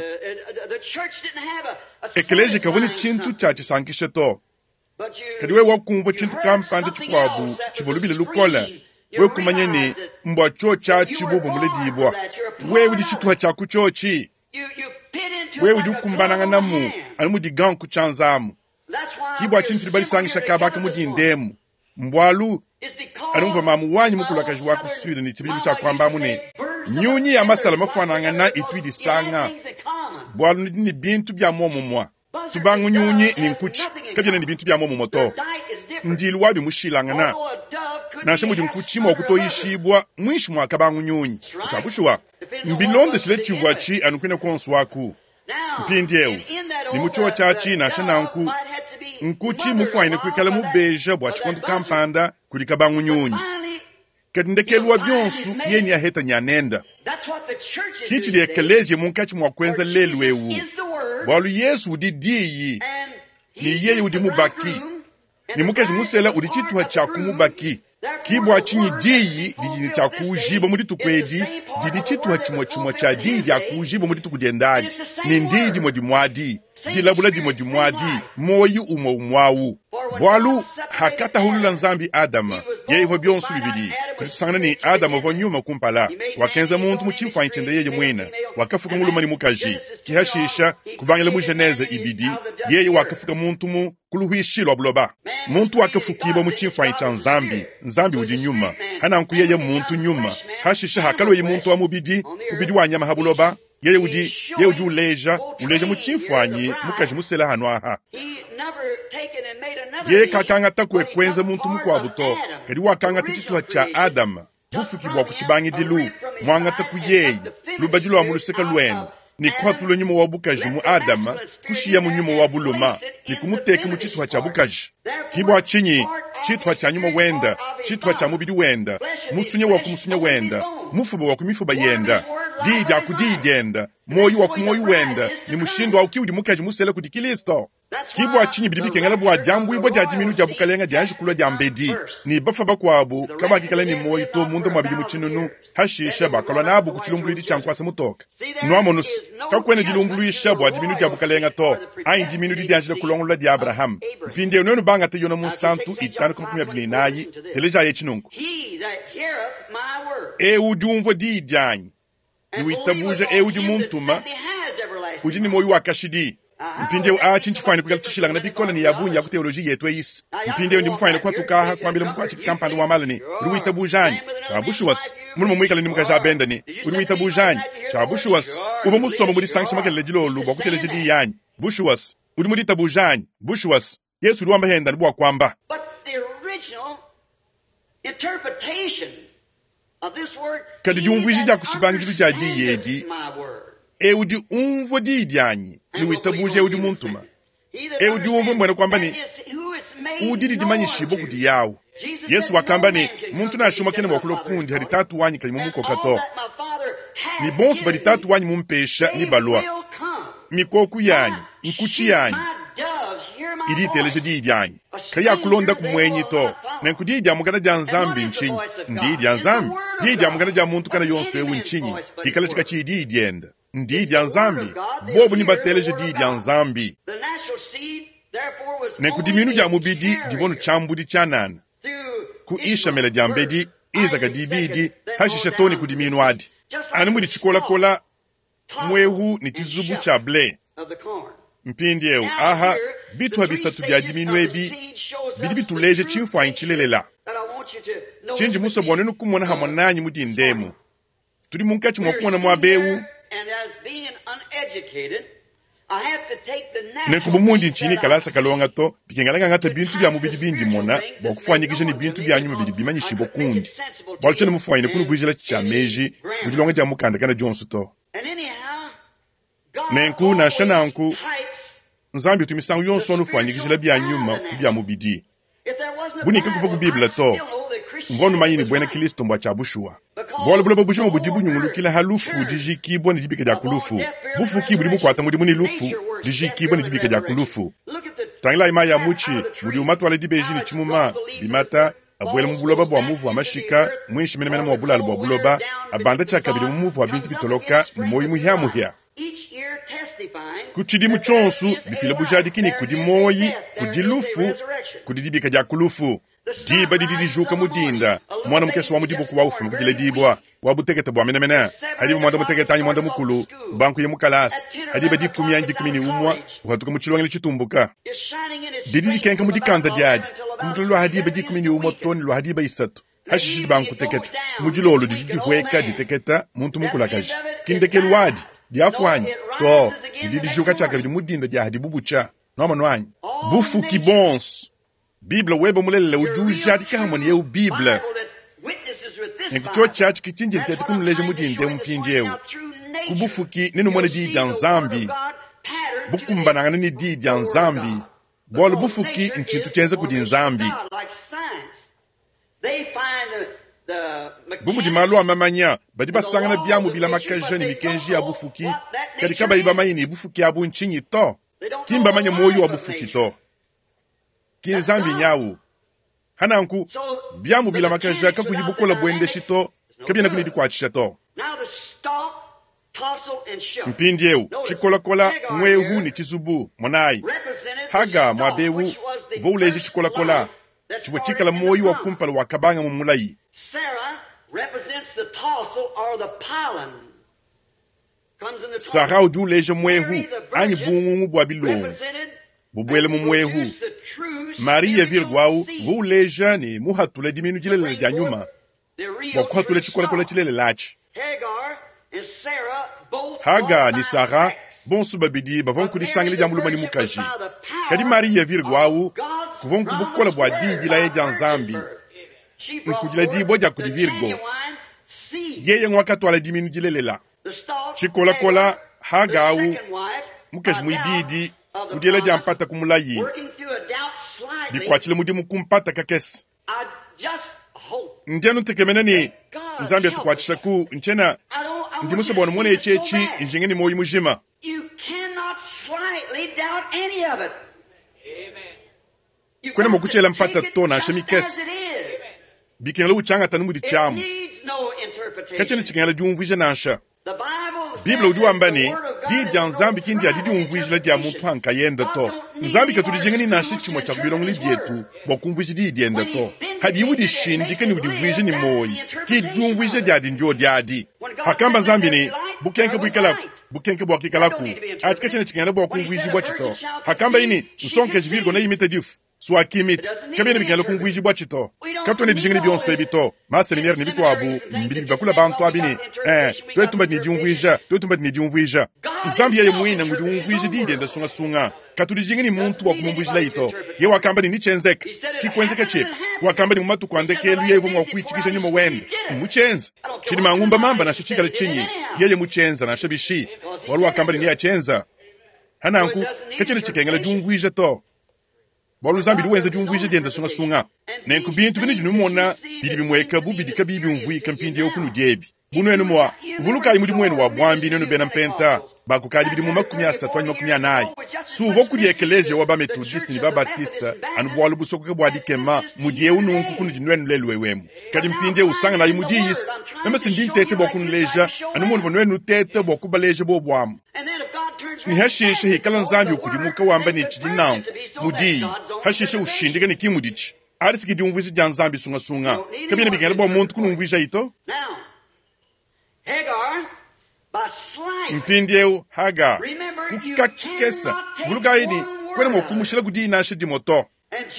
ekeleji kavuni chintu chachisankishe to kadi we wakumva chintu kampanda chikwabu chivolubile lukola we kumanyeni mbwa cho chachibubu muledibwa we udi chituha chaku chochi we udi ukumbananga namu animudi ganku chanzamu kibwa chintu libali sangisha kabaka mudi ndemu mbwalu anumva mamu wanyi mukulakaji waku suida ni chibilu cha kwamba mune nyunyi ya masala mafuananga na itwidi sanga bwalu ni bintu bya momo mwa tubangu nyunyi ni nkuchi kabjana ni bintu bya momo moto ndilu wabi mushilanga na shemu di nkuchi mwa kutoishibwa mwishi mwa kabangu nyunyi chabushuwa mbilonde sile chivuachi anukwene konsu waku mpindieu ni mucho chachi na shananku nkuchi mufwaine kwikala mubeja bwa chikondo kampanda kulika bangunyunyi kadindekelwa byonsu yeni aheta nyanenda kichi de ekeleje munkachi mwakwenza lelwewu bwalu Yesu udidiyi ni yeye udimubaki ni mukaji musela udichitwa chakumubaki kibwa chinyi diyi dijini chakujiba muri tukwedi didi chitwa chimwa cha didi akujiba muri tukudendadi ni ndidi modimwadi dilabula dimodimwadi moyi umwawu bwalu hakata hulula nzambi Adama yeivo byonsu bibili kutusangana ni Adama vonyuma kumpala wakenza muntu muchimfa inchende yeye mwina wakafuka mulumani mukaji kihashisha kubangela mu Geneze ibidi yeye wakafuka muntu mu kuluhishilwa buloba muntu wakafukiba muchimfa incha nzambi udi nyuma hana nku yeye muntu nyuma hashisha hakalwe muntu wa mubidi wanyama habuloba yeye udi uleja muchimfanyi mukaji musela hano aha yeye kakanga takwekwenza muntu mukwabuto kadi wakanga tichitwa cha Adama bufukibwa kuchibangi dilu mwanga takuyeye lubajilo wa muluseka lwenda ni kwatulo nyuma wa bukaji mu Adama kushiya mu nyuma wa buluma ni kumuteke mu chitwa cha bukaji kibwa chinyi chitwa cha nyuma wenda chitwa cha mubidi wenda musunya wa kumusunya wenda mufuba wa kumifuba yenda didi akudidenda moyo wa kumoyo wenda ni mushindo au kiudi mukaji musele kudi Kristo kibwa chinyi bidibike ngala bwa jambu ibo jajiminu jabukalenga janji kulwa jambedi ni bafa bakwabu kaba kikala ni moyo to mundo mabidi muchinunu hashisha bakalwa nabu kuchilumbulidi chankwasa mutoka nwamonus kakwene dilumbuluisha bwa jiminu jabukalenga to ai jiminu dijanjile kulongula di Abraham mpinde unonu banga te yona musantu itanu kumkumya binayi teleja yechinungu ujumvo di janyi niwitabuja udi muntuma udi ni moyo wakashidi mpinde achinchifanye kugaltishilanga na bikola ni yabunya ku teoloji yetu is mpinde ndi mufanye kwa tukaha kwambile mukwachi kampanda wa malani ruwitabujani chabushuwas mulimo mwikala ni mukaja bendani ruwitabujani chabushuwas uva musoma muri sanction makele jilolu bwa kuteleje di yanyi bushuwas udi muri tabujani bushuwas Yesu ruwamba henda ni bwa kwamba but the original interpretation of this word kadi jumviji ja kuchibangiru ja jiyeji udi umvo didyanyi niwitabuje udi muntuma udi umvo mwena kwamba ni udidi dimanyishibo kuti yawo Yesu wakamba ni muntu na shuma kene wakulo kundi hari tatu wanyi kanyi mumuko kato ni bonsu badi tatu wanyi mumpesha ni balwa mikoku yanyi nkuchi yanyi idi teleje didyanyi kaya kulonda kumwenyi to na nkudidya mugana ja nzambi nchinyi ndidya nzambi didya mugana ja muntu kana yonso ewu nchinyi ikala chika chi didyenda ndidya nzambi bobu nibateleje didya nzambi na kudiminu ja mubidi divonu chambudi chanana kuisha mela jambedi izaka dibidi hashisha toni kudiminu adi animudi chikola mwehu ni chizubu cha ble mpindi ewu aha bitu habisatu bya diminu ebi bidi bituleje chimfwa inchilelela chinji musa bwanenu kumona hamonanyi mudi ndemu tuli munkachi mwakuona mwabewu nekubumundi nchini kalasa kalonga to bikengalanga ngata bintu bya mubidi bindi mona bakufanyikije ni bintu bya nyuma bidi bimanyishibo kundi balchene mufanyine kunu vujila chameji budilonga ja mukanda kana jonsu to nenku na shananku nzambi tumisangu yonso no fanyikije bya nyuma kubya mubidi bunika kuva ku Biblia to ngono mayini bwena Kristo mbwa chabushua bole bule babushimo budibu nyungulukila halufu dijiki boni dibike ja kulufu bufu kibuli bukwata mudi muni lufu dijiki boni dibike ja kulufu tangila ima ya muchi mudi umatu wale dibeji ni chimuma bimata abwele mubuloba bwa muvu wa mashika mwishi menemena mwa bulala bwa buloba abanda chakabili muvu wa bintu bitoloka moyi muhia kuchidi muchonsu bifile bujadi kini kudi moyi kudi lufu kudi dibike ja kulufu diba didi juka mudinda mwana mukesi wa mudibu kuwa ufu mukile dibwa wabuteketa bwa menemena hadiba mwanda muteketa anyi mwanda mukulu banku ye mukalasi hadiba dikumi anyi dikumi ni umwa uhatuka muchilwangile chitumbuka didi kenka mudikanda diadi kumutulu lwa hadiba dikumi ni umwa toni lwa hadiba isatu hashishidi banku teketa mujilolo didi huweka diteketa muntu mukulakaji kindekelu wadi diafuanyi to didi juka chaka bidi mudinda dia hadibu bucha noma nwanyi bufu kibons Biblia weba mulele ujujadi kahamoni yeu Biblia nkucho chachi kichinje ntete kumleje mudinde mpinje yeu kubufuki ninu mwana didya nzambi bukumbanangana ni didi ya nzambi bolu bufuki nchintu chenze kudi nzambi bumudi malu amamanya badi basangana biamu bila makaja ni mikenji ya bufuki kadika bayiba mayini bufuki abu nchinyi to kimba manya moyo wa bufuki to kinzambi nyawu hananku biamu bila makaja kakuyibukola bwende shito kabina kunidi kwa chishato mpindieu chikolakola mwehu ni chizubu monai haga mwabewu voulezi chikolakola chivo chikala moyo wa kumpala wa kabanga mumulai. Sarah ujuleje mwehu ani bungu bwa bilo bubwele mumwehu Maria virgwau vouleza ni muhatule diminu jilele janyuma wakuhatule chikolakola chilele lachi. Haga ni Sarah bonsu babidi bavonku di sangile jamulu mani mukaji kadi Maria virgwau kuvonku bukola bwa didi la eja nzambi nkujila di boja kudi virgo yeye mwakatu ala diminu jilele la chikola kola haga au mukaji muibidi kudiela jampata kumulayi bikwachile mudi mukumpata kakesi ndianu tekemenani nzambi atukwachisha ku nchena ndi musabona mwone echechi injingeni moyi mujima. Kwene mokuchela mpata tona shemikes bikina lu changa tanumudi chamu kachene chikengala jumvije nansha Biblia udu ambani di nzambi kindi adidi umvije dia muntu hanka yenda to nzambi katudijengeni nashi chimo chakubiro ngli bietu bokumvije di yenda to hadi wudi shindi kani wudi vije ni moyi ki jumvije dia di njo dia di hakamba zambi ni bukenke bwakikalaku achikachene chikengala bokumvije bwachito hakamba ini usonke jivirgo na imite dif so akimit kabene bikala kumviji bwachito katone dijengeni bionso ebito maselimier ni bikwabu mbili bakula bantu abini twetumba ni diumvija nzambi ye muina ngudi umviji dide ndasunga sunga katudijengeni muntu wa kumviji laito ye wakamba ni chenzek ski kwenzeka chip wakamba ni mumatu kwandeke lu yevo mwa kuichikisha nyuma wende muchenza chini mangumba mamba na shichikala chinyi yeye muchenza na shabishi walu wakamba ni achenza hananku kachene chikengala diumvija to bolu zambi duwenza jumvije dienda sunga sunga nenku bintu bini junumona bidi bimweka bubidi kabibi umvui kampindi okunu diebi bunu enu mwa vuluka imudi mwenu wa bwambi nenu bena mpenta baku kadi bidi mumakumi asatwanyi makumi anai suvo kudi ekelesia waba metodist ni babatista anu bwalu busoko kebwadi kema mudie ununku kunu jinwenu leluwewemu kadi mpindi usanga na imudi yis nema sindin tete bokunu leja anu mwenu nwenu tete bokuba leja bo bwamu ni hashishe hikala nzambi ukudimuka wamba ni chidinangu mudi hashishe ushindiga ni kimudichi arisiki diumvisi dia nzambi sunga sunga kabina bigele bo muntu kunumvisha ito mpindieu Haga kukakesa vuluga ini kwene mokumushila gudi na shidi moto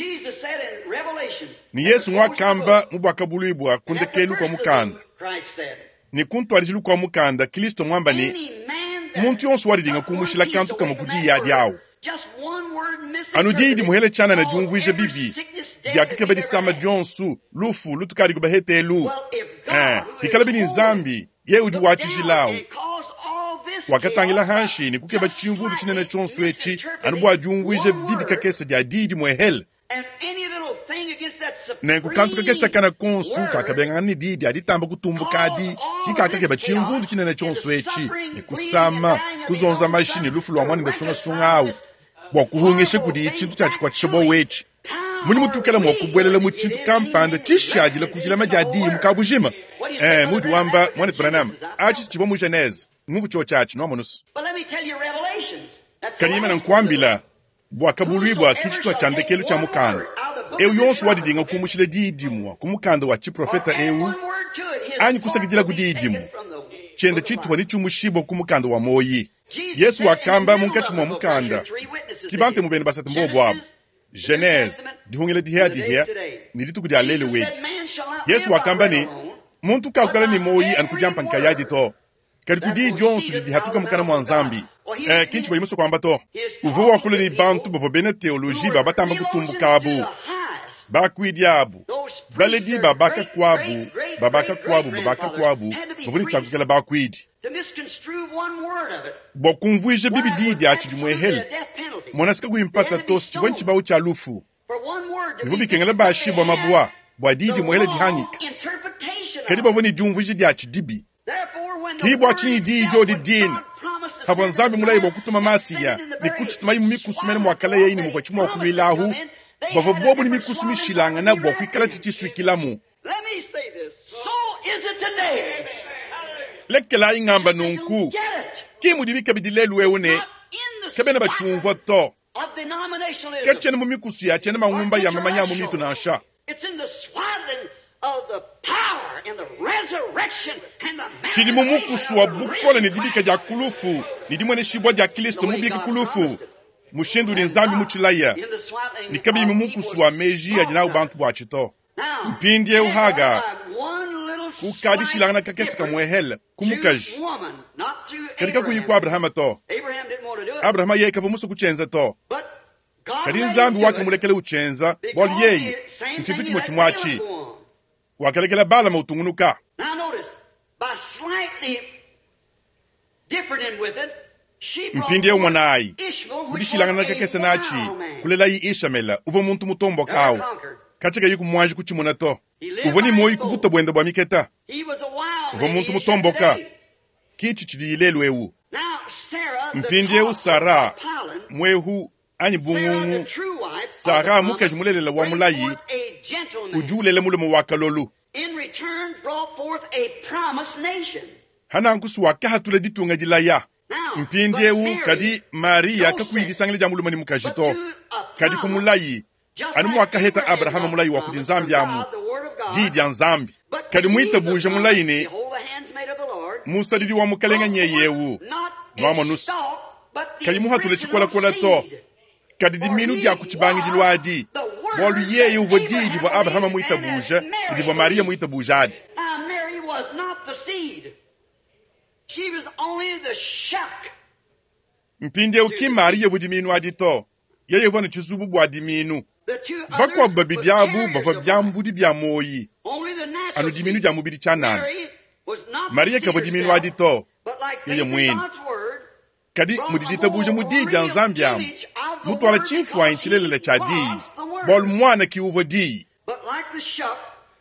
ni Yesu mwakamba mubwakabulibwa kundekelu kwa mukanda ni kuntu alizilu kwa mukanda Kristo mwamba ni muntu yonsu waridinga kumushila kantu kama kudi ya diao anu didi muhele chana na jumvuisha bibi yakakebedi sama jonsu lufu lutukari kubahete elu hikalabini nzambi ye uji wachishilao wakatangila hanshi ni kukeba chimvudu chinene chonsu echi anu bwa jumvuisha bibi kakesa dia didi muhele nengu kantu kakesa kana konsu kakabengani didi aditamba kutumbuka adi hikakakeba chimvudu chinene chonsu echi ni kusama kuzonza mashini lufu lwa mwani besunga sungau wakuhungeshe kudi chintu chachikwa chibo wechi muni mutukela mwakubwelela mu chintu kampanda chishajila kujila majadi mukabujima muju wamba mwani Branham achi chivo mu Genese nguvu cho chachi no monusu kalima na nkwambila bwakabulibwa kichitwa chandekelu cha mukanda eu yonsu wadidinga kumushile didimu kumukanda wa chiprofeta eu anyi kusakijila kudidimu chende chitwa ni chumushibo kumukanda wa moyi Yesu wakamba munkachi mwa mukanda skibante mubene basati mbobo abo Genese dihungile dihia nilitu kudia lele weji Yesu wakamba ni muntu kakukala ni moyi ankujampa nkayadi to kadi kudi jonsu di hatuka mukana mwanzambi kinchi bayimuso kwamba to uvu wakule ni bantu bavo bene teoloji babatamba kutumbuka abu bakwidi abu baledi babaka kwabu bavuni chakukela bakwidi to misconstrue one word of it. Bokumvuije bibi didi achi jumwehel. Monasika kuimpata tos chivonchi ba ucha lufu. Vubi kengele ba shibwa mabwa. Bwa didi mwehele dihangik. Kadiba voni jumvuije di achi dibi. Kibo achini di jo di din. Havanzambi mula ibo kutuma masiya. Ni kuchituma imu mikusumene mwakala ya ini mwachimu wa kumilahu. Bava bobu ni mikusumi shilanga na bwa kuikala tichisui kilamu. Let me say this. So is it today. Lekela ingamba nunku. Kimu dibika bidilelu eune. Kebena bachumvo to. Kechene mumikusi ya chene mangumba ya mamanya mumitu na asha. It's in the swaddling of the power and the resurrection and the chidi mumukusu wa bukole ni dibika ja kulufu. Ni dimwene shibwa ja kilisto mubiki kulufu. Mushendu ni nzambi muchilaya. Ni kabi mumukusu wa meji ya jina ubantu wa chito. Mpindie uhaga. Kukadi shilangana kakesi kamwehel. Kumukaj. Kadika kuyikwa Abrahama to. Abrahama yeye kavu musu kuchenza to. Kadi nzambi waka mulekele uchenza. Bol yeye. Mchintu chimo chumwachi. Wakalekele bala mautungunuka. Now notice, by slightly different with it, mpindie umwanai. Kudishilangana kakesi nachi. Kulela yi Ishamela. Uvo muntu mutombo kao. Katika yiku mwaji kuchimuna to. Uvoni moi kubuta bwenda bwa miketa. Uvo muntu mutomboka. Kichi chidi ilelu ewu. Mpindie u Sara. Mwehu ani bungungu. Sara muka jimulelela wa mulayi. Ujulele mule mwakalolu. Hana ankusu wakahatule ditunga jilaya. Mpindie u kadi Maria kakuidi sangile jamulu mani mukajito. Kadi kumulayi. Anu mwaka heta Abrahama mulayi wa kudinzambi amu. Didi ya nzambi. Kadi muita buje mulayi ni. Musa didi wa mukalenga nye yewu. Mwama nusu. Kadi muha tule chikola kola to. Kadi di minu dia kuchibangi jilwadi. Bolu yeye uvo didi wa Abrahama muita buje. Didi wa Maria muita bujadi. Mary was not the seed. She was only the shuck. Mpinde uki Maria budi minu adito. Yeye vana chizubu bwa di minu. Bakwa babidiabu bava byambu di byamoyi. Anu diminu jamu bidi chanan. Maria kava diminu adito. Yeye mwini. Kadi mudidita buje mudidi ya nzambiamu. Mutu wala chifu wa inchilele chadi. Bol mwana ki uva di. But like the shuck,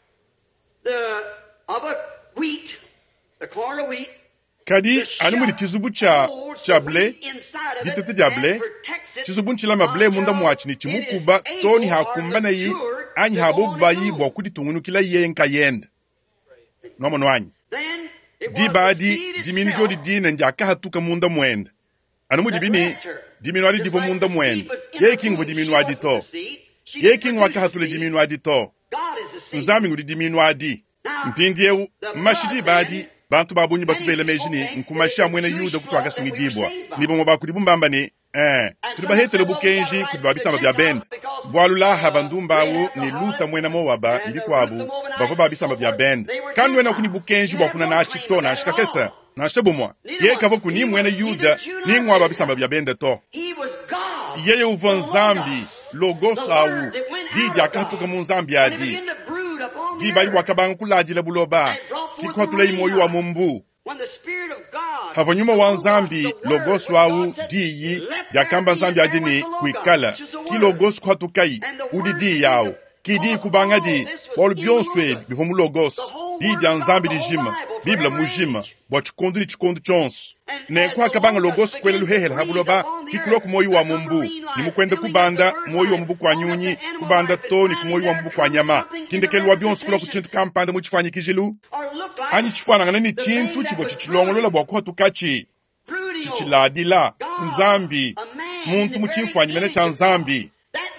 of a wheat, the corn of wheat, kadi anu mudi chizubu cha ble. Ditete dia ble. Chizubu nchila mable munda mwachi ni chimukuba. Toni hakumbana yi. Anyi haboba yi bokudi tungunu kila ye nka yenda. Nomo nwanyi. Di badi diminu jodi dina njaka hatuka munda mwenda. Anu mudi bini diminu adi divo munda mwenda. Ye king vo diminu adi to. Ye king waka hatule diminu adi to. Nzami ngudi diminu adi. Mpindie mashidi badi. Bantu babunyi batubele mejini nkumasha mwene yuda kutwaka sungidibwa. Nibo mwabaku dibumbamba ni tulibahete lebu kenji kudibabisamba bya bend. Bwalula habandumbawu ni luta mwena mwaba ilikwabu bavo babisamba bya bend. Kanu wena kunibu kenji wakuna na achito na ashikakesa na ashabumwa. Ye kavo kuni mwene yuda ni ngwa babisamba bya bend to. Yeye uvanzambi logos awu didi akatuka munzambi adi. Di bali wakabangu kulaji buloba. Kiko tule imoyu wa mumbu. Havanyuma wa nzambi logos wawu diyi ya kamba nzambi adini kuikala. Ki logos kwa tukai udidi yao. Ki di kubanga di wal bionswe bivomu logos. Di ya nzambi di jima. Bibla mujima. Bwa chikondu chons. Ne kwa kabanga logos kwele luhehel habuloba. Kikuloku moyu wa mumbu. Ni mukwende kubanda moyu wa mumbu kwa nyunyi. Kubanda to ni kumoyu wa mumbu kwa nyama. Kindekelu wa bionsu kuloku chintu kampanda muchifanyi kijilu. Ani chifana ngana ni chintu chibo chichilongolola bwa kwa tukachi. Chichiladila. Nzambi. Muntu muchimfanyi mene cha nzambi.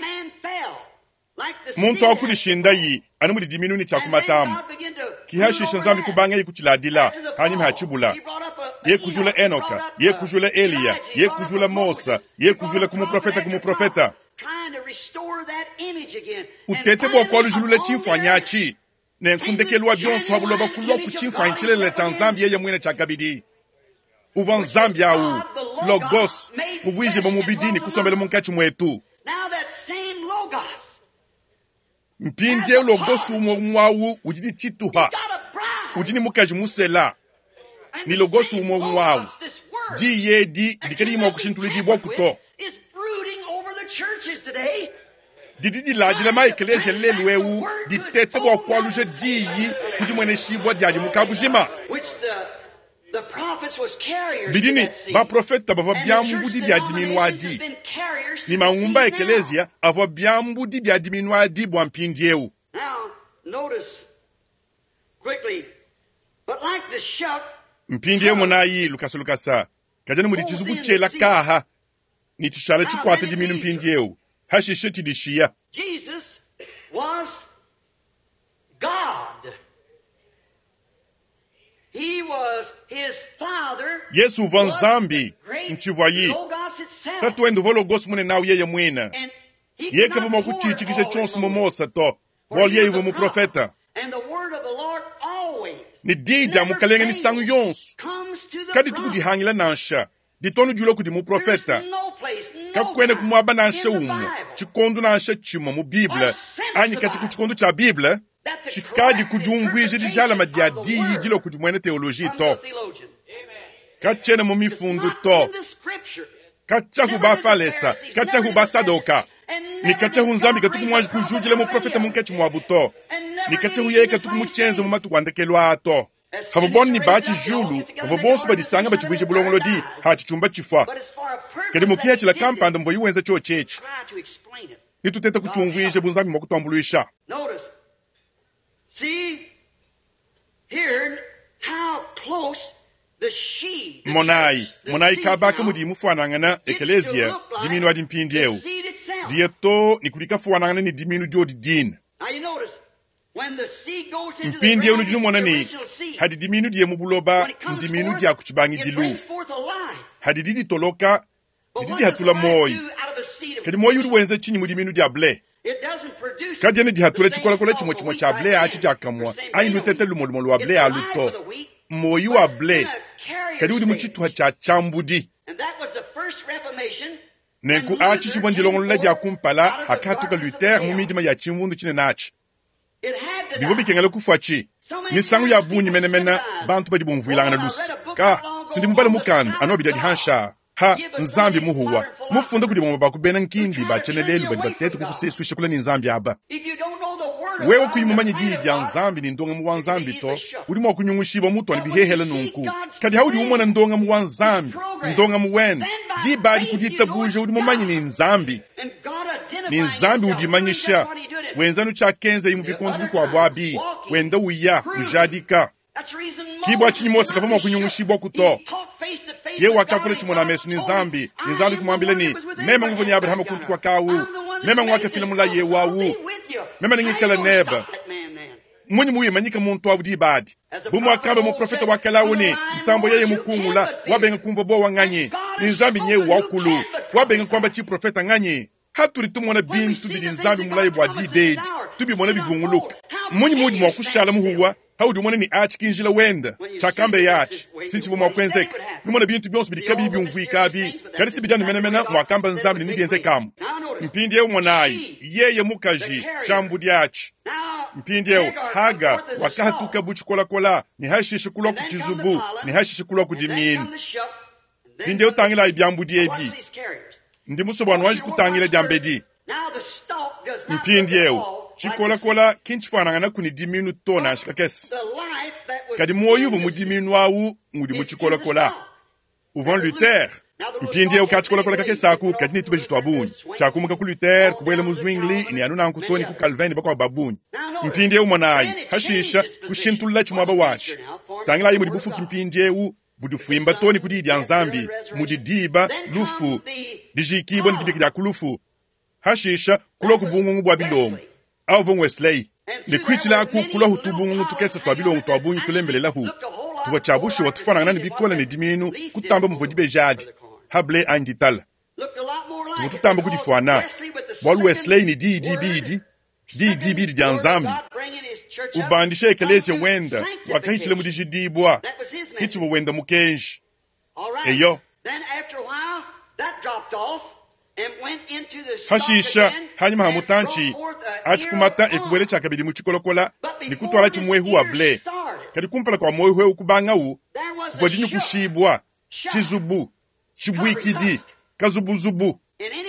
Muntu wakuli shindayi. Anu mudi diminu ni chakumatamu. Kihashi nzambi kubanga yi kuchiladila. Hani mhachibula. Ye kujula Enoka. Ye kujula Elia. Ye kujula Mosa. Ye kujula kumu profeta. Utete bwa kwa lujulule chimfanyachi. Ne nkundekelwa bionsu habuloba kuloku chimfanyachilele cha nzambi yeye mwene chakabidi. Uva nzambi au. Logos. Muvuije mumubidini kusombele munkachi mwetu. Mpindie logos umwawu ujini chituha. Ujini mukaji musela. ni logosu umwawu di yedi dikadi mo kushintulidi bokuto didi la dile mai keleje lelwewu di tete bo kwaluje di yi kujumene shibo diadi mukabujima bidini ba profeta bava biambu di biadiminwadi ni maumba ekelezia ava biambu di biadiminwadi bwampindieu. Now notice quickly, but like the shuck mpindieu monayi lukasa kajani mudi chizubuchela kaha ni tishale chikwate diminu mpindieu hashisheti dishia. Jesus was God. He was his father. Yesu van zambi nchivayi tatuendo vologos mune nawo yeye mwina yeke vuma kuchichikishe chonsu momosa to bol yeye vumu profeta And the word of the Lord always ni dida mukalenge ni sangu yonsu kadi tuku di hangila nansha di tonu julo kudi mu profeta kakwene kumwaba nansha umu chikondu nansha chimo mu Biblia anyi kati kuchikondu cha Biblia chikadi kujumvije di jala madiadi jilo kujumwene teoloji to kachene mu mifundu to kachahu ba falesa kachahu ba sadoka ni kachahu nzambi katuku mwaji kujujile mu profeta munkechi mwabuto ni kachahu yeye katuku muchenze mu matu wandekelwa ato havobon ni bachi julu havobonsu badisanga bachivije bulongolo di hachichumba chifa kadi mukiya chila kampanda mbo yuwenza cho chechi nitutete kuchumvije bunzambi mwakutuambuluisha. See here how close the she monai kabaka mudi mufanangana ekelezia diminu adi mpindieu dieto ni kulika fuanangana ni diminu jodi din. Now you notice when the seed goes into the mpindieu ground, nudinu monani hadi diminu die mubuloba diminu dia kuchibangi dilu hadi didi toloka didi hatula moi kadi moi uri wenze chini mudiminu dia ble kajene di hatule chikola kola chimo cha ble achi jakamwa ayi lutete lumolumolu wa ble aluto moyi wa ble kadi udi muchitu hacha chambudi nenku achi chivondilongolo la dia kumpala hakatuka Luther mumidima ya chimvundu chine nachi bivo bikengele kufachi ni sangu ya bunyi menemena bantu badi bonvuilanga na lusi ka sindi mubale mukanda anobida di hansha ha nzambi muhuwa mufunda kudi bomba bakubena nkindi bachenelelu badi batete kukusesu shekula ni nzambi aba wewe kuyimumanyi gidi ya nzambi ni ndonga muwa nzambi to udi mwa kunyungushiba mutu wani bihehele nunku kadi haudi umona ndonga muwa nzambi ndonga muwene di badi kudita buje udi mumanyi ni nzambi udi manyisha wenzanu cha kenza imu bikondu biku abwabi wenda uya ujadika kibwa chini mosi kafama kunyungushiba kuto ye wakakule chimona mesu ni nzambi kumwambile ni mema nguvu ni Abraham kuntu kwa kawu mema ngwake filamu la ye wawu mema ningikala neba munyi muyi manyika muntu abudi badi bumu akambe mu profeta wakalawu ni mtambo yeye mukungula wabenga kumva bo wanganyi ni nzambi nye wakulu wabenga kwamba chi profeta nganyi haturi tumona bintu di nzambi mulayi bwa di bed tubi mona bivunguluka munyi muji mwakushala muhuwa haudi mwana ni achi kinjila wenda chakambe yachi sinchi vuma kwenzeka numona bintu byonsu bidikabi byumvuikabi kali sibidani menemena mwakamba nzambi ni genze kamu mpindieu monayi yeye mukaji chambudi yachi mpindieu haga wakahatuka buchikola ni hashishi kulwa kuchizubu ni hashishi kulwa kudimini mpindieu tangila ibyambudi ebi ndi musobwanu waji kutangila jambedi mpindieu chikola kinchifanangana kuni diminu tona shikakesi kadi moyuvu mudiminu awu ngudi muchikola uvan Luther mpindieu ukachikola kakesaku kadi nitube jitwa bunyi chakumuka ku Luther kubwele mu Zwingli ni anuna nkutoni ku Calvin bakwa babunyi mpindieu monayi hashisha kushintulula chimwaba wachi tangila yi mudibufuki mpindieu budufuimba toni kudi ya nzambi mudidiba lufu dijikibo ndibikida kulufu hashisha kulo kubungu bwa bilongo avon Wesley ne kwitila ku kula hutubungu tukese twabilongo twabunyi kulembelela hu tuwa chabushi watufana nani bikola ne diminu kutamba muvodibe jadi hable andital tuwa tutamba kudifwana bwalu Wesley ni DDB di anzambi ubandishe ekeleshe wenda wakahichile mudijidibwa kichivo wenda mukenji eyo hashisha hanyuma hamutanchi achikumata ekubwele chakabili muchikolokola nikutwala chimwehu wa ble kadi kumpala kwa mwehu ukubanga u kuva jinyu kushibwa chizubu chibwikidi kazubuzubu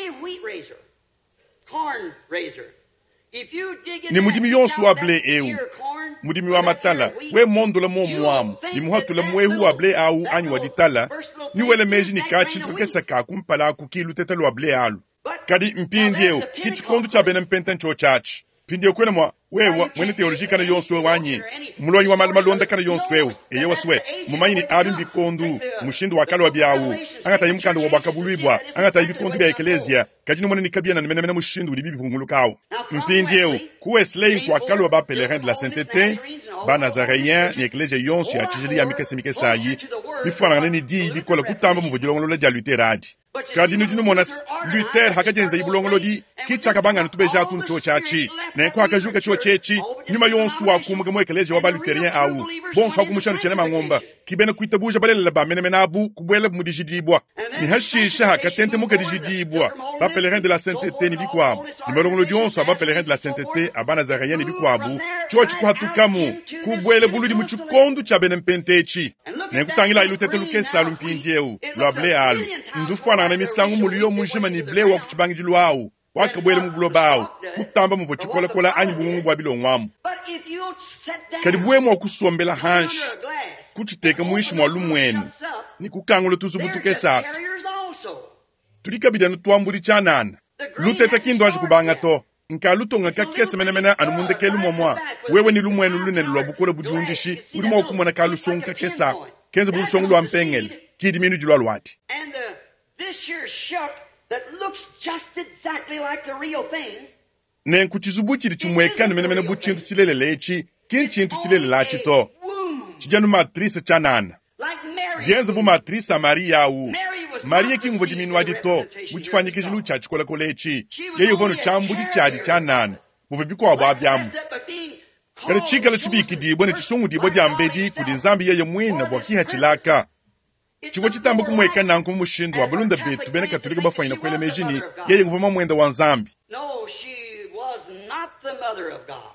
ni mudimi yonsu wa ble eu mudimi wa matala we mondo la momuamu ni muhatu la mwehu wa ble au anyu wa ditala ni wele meji ni kachi tukesa kakumpala kukilu tetelu wa ble alu kadi mpindieu kichikondu cha bena mpenten cho chachi pindieu kwena mwa wewa mwene teoloji kana yonsu wanyi mulonyi wa malonda kana yonsu eu eyewa swe mumayini abimbi kondu mushindu wakalo wa biawu angata yimkando wa bakabuluibwa angata yibikondu bya ekelezia kajinu mwene nikabia na nemene mushindu libibi hungulukao mpindieu kuweslei kwa kalo wa ba pelerin de la sainteté ba nazareyen ni ekelezia yonsu ya chijili ya mikesa yi bifana nani di bikola kutamba muvujilongolo la jalute radi kadinu jinu monas Luther hakajenza ibulongolo di kichaka banga ntubeja tuncho chachi nenko hakajuka cho chechi nyuma yonsu wa kumuga mwekelezi wa ba Lutherien au bonso hakumushana chene mangomba kibena kuitabuja balele ba menemena abu kubwele mudijidibwa ni hashisha hakatente mukadijidibwa ba pèlerin de la sainteté ni bikwa ni malongolo di onso ba pèlerin de la sainteté abana zarayeni bikwa abu chochi ku hatukamu kubwele buludi muchikondu cha benempentechi nenkutangila ilutete lukesa lumpindieu lwable alu ndufana na misangu muliyo munjima ni ble wa kuchibangijilu au wakabwele mugulobao kutamba muvochikola anyibungu bwa bilongwamu kadibwemu wakusombela hanshi kuchiteka muishi mwalu mwenu ni kukangulo tuzubutuke satu tulikabida nutuamburi chanana luteta kindu anji kubanga to nka lutonga kakese menemena anumunde kelu momwa wewe ni lumwenu lunene lwa bukole budundishi ulimo okumona kalusonga kakesa kenze bulusonga lwa mpengele kidi minu jilwa lwati this here shuck that looks just exactly like the real thing. Nen kuchizubuchiri chumwekane menemene buchintu chilele echi kinchintu chilele lachi to chijanu matrice chanana bienze bu matrice Maria u Maria kingu vodiminwa di to buchifanyike jilu chachi kola kolechi yeyo vonu chambudi chadi chanana muvibiko wababyamu kale chikala chibiki di bone chisungu di bodi ambedi kudi zambi yeye mwina bwakiha chilaka chivo chitambo kumweka nanku mushindu wa bulunda betu bene katolika bafanyina kwele mejini yeye nguvama mwenda wa nzambi. No, she was not the mother of God.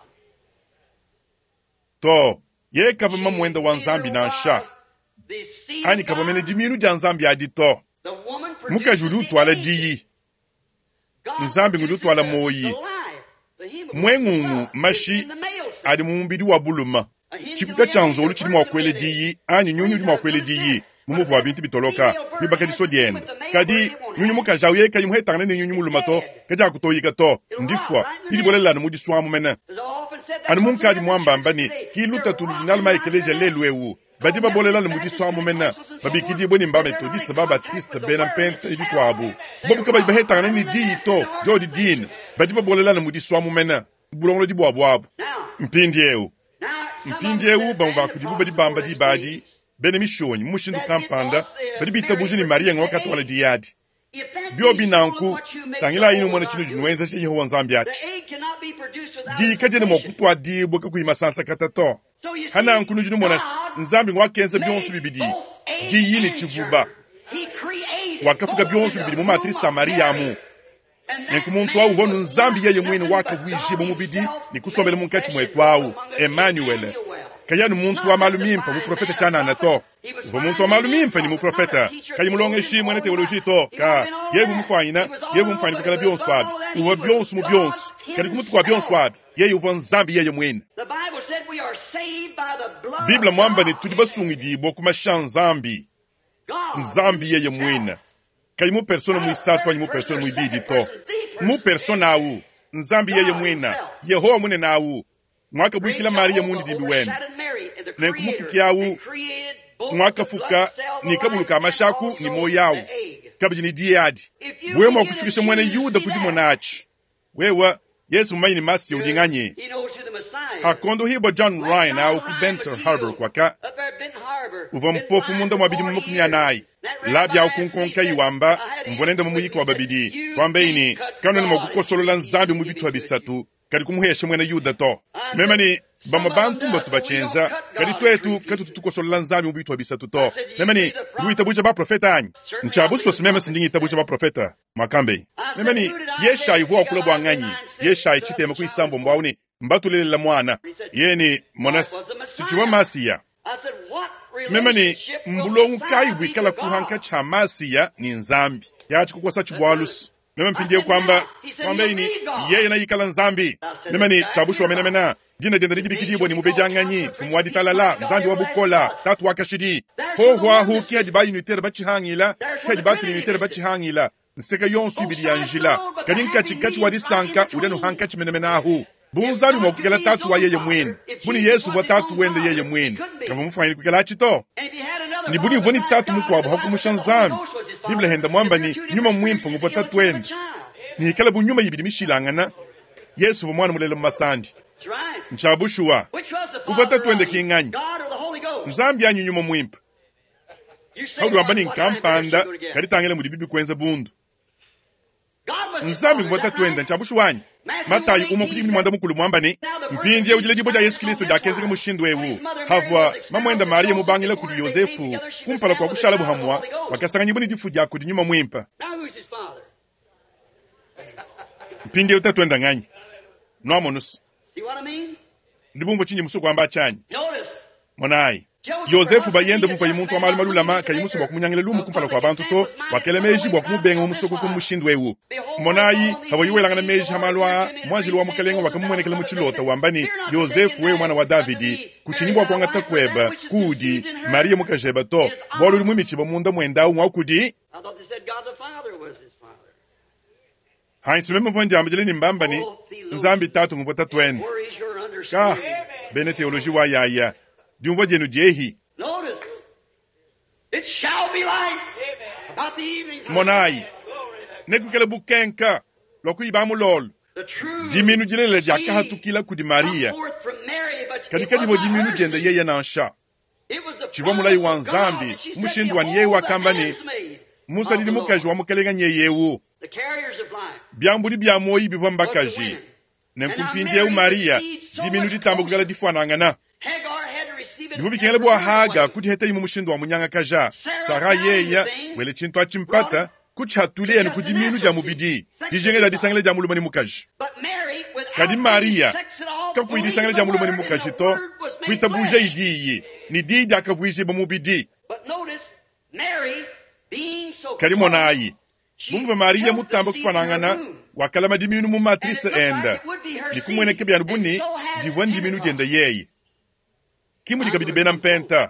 To yeye kavama mwenda wa nzambi na nsha ani kavamene jiminu ja nzambi adi to muka judu twala diyi nzambi ngudu twala moyi mwengungu mashi adi mumbidi wa buluma chikuka chanzo olu chidi mwakwele diyi ani nyunyu di mwakwele diyi mumuvu wa binti bitoloka bibaka diso dienda kadi nyunyu muka jauye kayi muhetangane ni nyunyu mulumato kaja kutoyika to ndifwa ili bolela numudi swamu mena anu munka di mwamba mbani kiluta tulunalma ekeleja leluewu badiba bolela numudi swamu mena babikidi boni mba metodiste ba baptiste benampente ibi kwa abu bobu kaba ibahetangane ni diyi to jodi din badiba bolela numudi swamu mena bulongolo di bwabu abu mpindieu bamba kudibu badi bamba di badi bene mishonyi mushindu kampanda badi bitabuji ni Maria ngoka twala diyadi bio binanku tangila inu mwana chinu junuenza che Yehova nzambi achi di kajene mokutwa di boka kuimasansa katato hana nkunu junu mwana nzambi ngwakenza bionsu bibidi di yini chivuba wakafuka bionsu bibidi mu matrice Maria mu nenkumuntu wa ubonu nzambi yeye mwini waka huishi mu bibidi ni kusombele munkachi mwetwau Emmanuel kayanu muntu wa malumimpa mu profeta chana anato bo muntu wa malumimpa ni mu profeta kayi mulonge shi mwene teoloji to ka yebu mfanyina kala bionswabi uwa bionsu mu bionsu kali kumutu kwa bionswabi yeye uwa nzambi yeye mwini Biblia mwamba ni tudibasungi di boku mashan nzambi yeye mwini kayi mu persona mu isatwa ni mu persona mu ibidi to mu persona awu nzambi yeye mwina Yehova mwine na awu mwaka bwikila Maria mundi dimbi wenu nenkumufuki yawu mwaka fuka ni kabuluka amashaku ni moyawu kabiji ni diyadi wewe wakufikisha mwene Yuda kujimo nachi wewe Yesu mmaini masi ya udinganye hakondo hibo John Ryan au kubenter harbor kwaka uva mpofu munda mwabidi mumukumia nai labi au kunkonka iwamba mvonenda mumuyiko wa babidi kwamba ini kano ni mwakukosolola nzambi mubitu wa bisatu kali kumuhesha mwene Yuda to memani bamabantu mbatu bachenza kali twetu katu tutukosolola nzambi mubitu wa bisatu to memani luitabuja ba profeta anyi nchabusu wasimeme sindingi itabuja ba profeta makambe memani yesha ivuwa wakula buanganyi yesha ichitema kuisambo mbwauni mbatu lele la mwana yeni monas sichiwa masiya memani mbulongu kaiwi kala kuhanka chamasiya ni nzambi yachi kukwasa chibwalus mema mpindie kwamba ini yeye na yikala nzambi memani chabusho mena jina denda nijibikidibwa ni mubejang'anyi fumuwadi talala nzambi wa bukola tatu wakashidi hohwahu kihajiba unitere bachihangila kihajiba trinitere bachihangila nseka yonsu ibidi yanjila kadinkachi wadi sanka udenu hankachi menemenahu bunzali mwakukela tatu wa yeye mwini buni yesu wa tatu wende yeye mwini kavu mufanyili kukela chito ni buni uvoni tatu mukwabu hakumusha nzambi biblia henda mwamba ni nyuma mwimpo ngupo tatu wende ni hikala bu nyuma yibidi mishilangana yesu wa mwana mulele masandi nchabushuwa uva tatu wende kiing'anyi nzambi yanyu nyuma mwimpo haudu wamba ni nkampanda kaditangele mudi bibi kwenza bundu nzambi nguva tatu wende nchabushuwanyi Matayi umokujibini mwanda mukulu mwamba ni mpinje ujile jibo ja Yesu Kristo dakezeke mushindu ewu havwa mamwenda Maria mubangila kudi Yosefu kumpala kwa kushala buhamwa wakasanga nyibuni difu ja kudi nyuma mwimpa mpinje utatwenda ng'anyi noamonus ndibumbo chinyi musuku amba chanyi monayi Yosefu bayende mufa yimuntu amalu malulama kayimusu bakumunyangile lumu kumpala kwa bantu to wakelemeji bakumubenga mumusoko kumushindu ewu monayi habo yiwelangana meji hamalwa mwanjili wa mukalenga wakamumwenekele muchilota wambani Yosefu we mwana wa Davidi kuchinyibwa kwanga takweba kudi Maria mukajeba to bolu limumichiba munda mwenda umwa kudi hainsi memu vondi ambijele ni mbambani nzambi tatu ngupo tatu ende ka bene teoloji wa yaya Jumbo jenu jehi. Monayi. Nekukele bukenka. Loku ibamu lol. Jiminu jilele jaka hatukila kudi Maria. Kadika divo jiminu jende yeye nansha. Chivo mulai wanzambi. Mushindu wani yeye wakambani. Musa didi mukaji wa mukalenga nye yewu. Biambudi biamoyi bivo mbakaji. Nenkumpinje u Maria. Jiminu ditambo kugala difuanangana. Divubi kengele bua haga kuti heta imu mushindu wa munyanga kaja. Sara yeya, wele chintu achimpata, kuchi hatulia ni kujiminu jamubidi. Dijengela disangele jamulumani mukaji. Kadi Maria, kaku idisangele jamulumani mukaji to, kuita buja idiye, ni didi akavuije bamubidi. Kadi monayi, mumva Maria mutambo kufanangana, wakalama diminu mumatrice enda. Nikumwene kebianu buni, divwan diminu jenda yeye. Kimu dikabidi bena mpenta.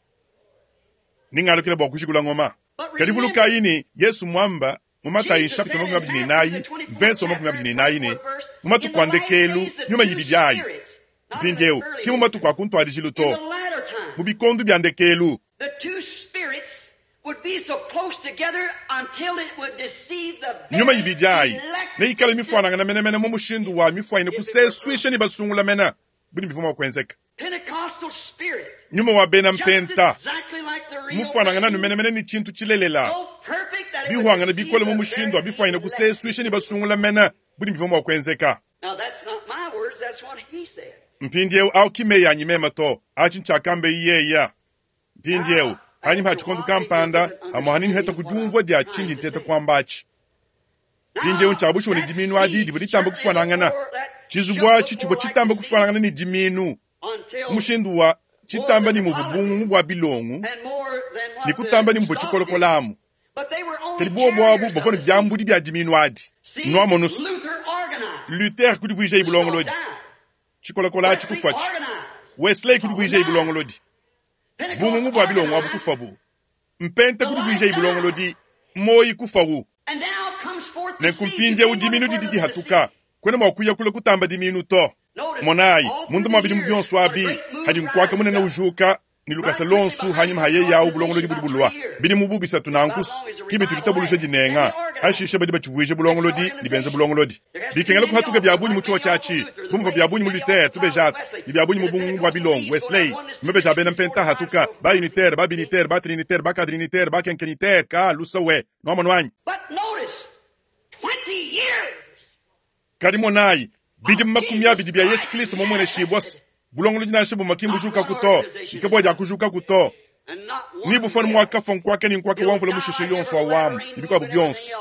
Ningalo kile bakushikula ngoma. Kadivulu kaini Yesu mwamba Matayi chapter 29 verse 29 mumatu kwandekelu nyuma yibijayi. Mpinjeu kimu matu kwa kuntu adijilu to. Mubikondu byandekelu. The two spirits would be so close together until it would deceive the nyuma yibijayi. Ne ikala mifwana ngana mena mumushindu wa mifwa ine kuseswisha ni basungula mena. Budi mifuma kwenzeka. Pentecostal spirit. Nyuma wa bena mpenta. Mufwana ngana numene ni chintu chilelela. Bihuwa ngana bikwele mumushindu bifwa ine kuseswisha ni basungula mena. Budi mifuma kwenzeka. Now that's not my words, that's what he said. Mpindieu au kime ya nyimema to. Achincha kambe yeya. Mpindieu. Hanyim hachikondu kampanda. Amohanini heta kujumvwa dia chinji teta kwambachi. Mpindieu nchabusho ni jiminu adidi. Budi tambo kufwana ngana. Chizubwa chichubo chitambo kufwana ngana ni jiminu. Mushindu wa chitamba ni mububungu wa bilongu. Ni kutamba ni mbochikolo-kolamu. Kelibuo bwabu bofoni byambudi bya jiminu adi. Noamonus. Luther kudivuje ibulongo lodi. Chikolo-kola chikufachi. Wesley kudivuje ibulongo lodi. Bungu wa bilongu wabu kufabu. Mpente kudivuje ibulongo lodi. Moi kufawu. Nenkumpinje ujiminu didi hatuka. Kwene mwakuya kule kutamba diminu to. Monayi, mundu mabidi mbiyonsu abi, hadi mkwake munene ujuka, ni lukasa lonsu, hanyuma haye ya ubulongo lodi budibulwa. Bidi mububisa tunankus, kibi tulitabulushe jinenga, hashisha badi bachivuije bulongo lodi, nibenze bulongo lodi. Bikengele kuhatuka biabunyi muchuwa chachi, bumva biabunyi muliter, tubejatu, ni biabunyi mubungu wa bilongo, Wesley, mbebeja bena mpenta hatuka, ba uniter, ba biniter, ba triniter, ba kadriniter, ba kenkeniter, ka lusawe, no manwanyi. But notice, 20 years. Kadi monayi, bidi makumya bidi bya Yesu Kristo momwene shibos bulongo lina shibu makimbu juka kuto ikebo ja kujuka kuto ni bufon mwaka fon kwake ni kwake wamvule mushishe yonso awamu ibikwa bubyonso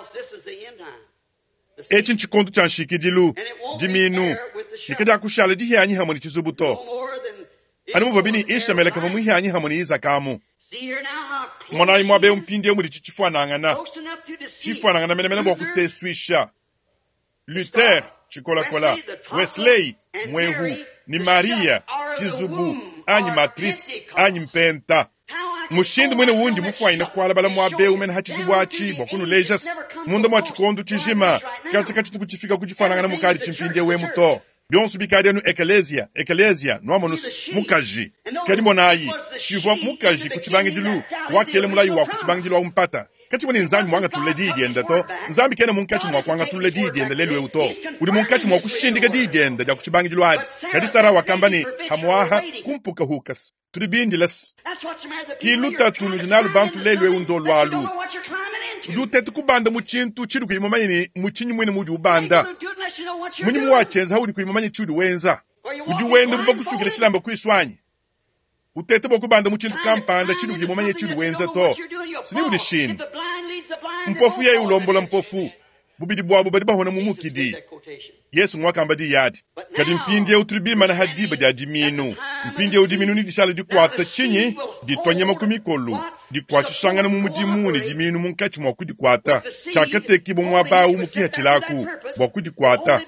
echin chikontu chanshiki dilu diminu nikada kushale di hanyi hamoni chizubuto Ani mvabini Ishmael ka muhi anyi hamoni Izakamu. Mwana mwabe mpinde muri chifanangana. Chifanangana menemene boku se swisha. Luther chikola Wesley mwehu ni Maria chizubu anyi matrice anyi mpenta. Mushindi mwene wundi mufwaina kwala bala mwabe umene hachizubu achi bokunu lejas. Munda mwa chikondo chijima katika chitu kuchifika kuchifanangana mukari chimpinde we muto. Byonsu bikari anu ekelesia nuamonus mukaji. Kadi monayi chivwa mukaji kuchibangi jilu wakele mulayi wa kuchibangi jilu wa umpata. Kati wani nzambi mwanga tule didi enda to. Nzambi kena munkachi mwakwanga tule didi enda lelu uto. Udi munkachi mwakushindika didi enda ya kuchibangi jilu adi. Kadi sara wakambani hamuaha kumpuka hukas. Tudibindilas. Kiluta tulu jinalu bantu lelu undolu alu. Uju tetu kubanda muchintu chidu kuimamani muchinyi mwene muju ubanda. Mwini mwachenza haudi kuimamani chudu wenza. Uju wende buba kusugile chilamba kuiswanyi. Utete boku banda muchintu kampanda chidu kuimamani chudu wenza to. Sini udi shini. Mpofu ya ulombola mpofu. Bubidi buwabu badi bahona mumukidi. Yesu mwakamba di yadi. Kadi mpindi ya utribima na hadiba di adiminu. Mpindi ya udiminu ni dishala di kwata chinyi. Di twanyama kumikolu. Di kwachi shangana mumujimuni jiminu munkachi mwaku di kwata. Chakate kibo mwaba umukiha chilaku. Mwaku di kwata.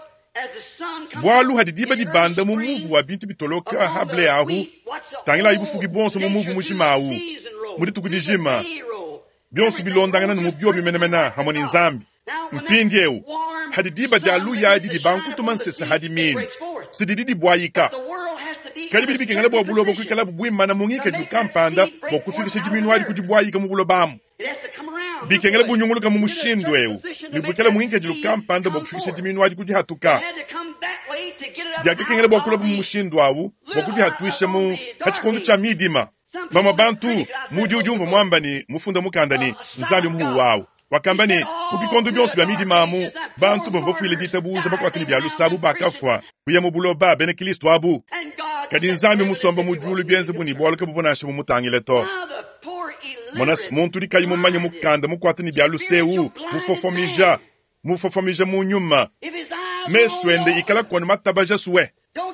Bwalu hadidiba di banda mumuvu wa bintu bitoloka hable ahu. Tangila ibufugi bonso mumuvu mushimawu. Muditu kudijima. Bionsu bilondangana numubyo bimenemena hamoni nzambi. Mpindi eu. Hadidiba jalu ya di banku tumansesa hadimini. Sididi bwayika. Kalibi bikengala bwa bulo boku kala bwima na mungika ju kampanda boku fikisa jiminu wadi kujibwayika mu bulo bamu. Bikengala bunyungulu ka mumushindu eu. Ni bukala mungika ju kampanda boku fikisa jiminu wadi kujihatuka. Byake kengala boku lobu mumushindu awu boku jihatuisha mu hachikondo cha midima. Mama bantu muji ujumva mwambani mufunda mukandani nzali muhu wawu. Wakambani kubikondo byonsu bya midima mu bantu bofu ile ditabuza bakwatuni bya lusabu bakafwa kuya mu bulo ba bene Kristo abu. Kadi nzambi musomba mujulu byenze buni bolke buvunashe mu mutangile to. Monas muntu dikayi mu manya mukanda mukwatuni bya lusewu mufofomija mu nyuma. Meswende ikala kwa matabaja suwe.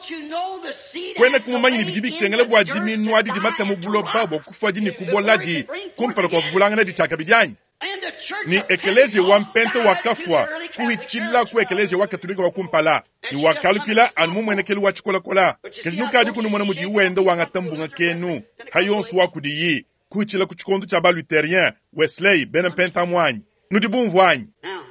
Kwena kumumanyi bidibi kengele bwa jimi nwadi di mata mu bulo ba bokufa dini kuboladi kumpala kwa vulanga na di chakabidyanyi. Ni ekelezi wampente wakafwa kuhichila ku ekelezi wakatulika wakumpala ni wakalukila anmumu enekeli wachikola kola kejinuka adi kunu mwana mudi uwende wangatambunga kenu hayonsu wakudiyi kuhichila kuchikondo chaba Luterien Wesley benampente amwanyi nudibumvu wanyi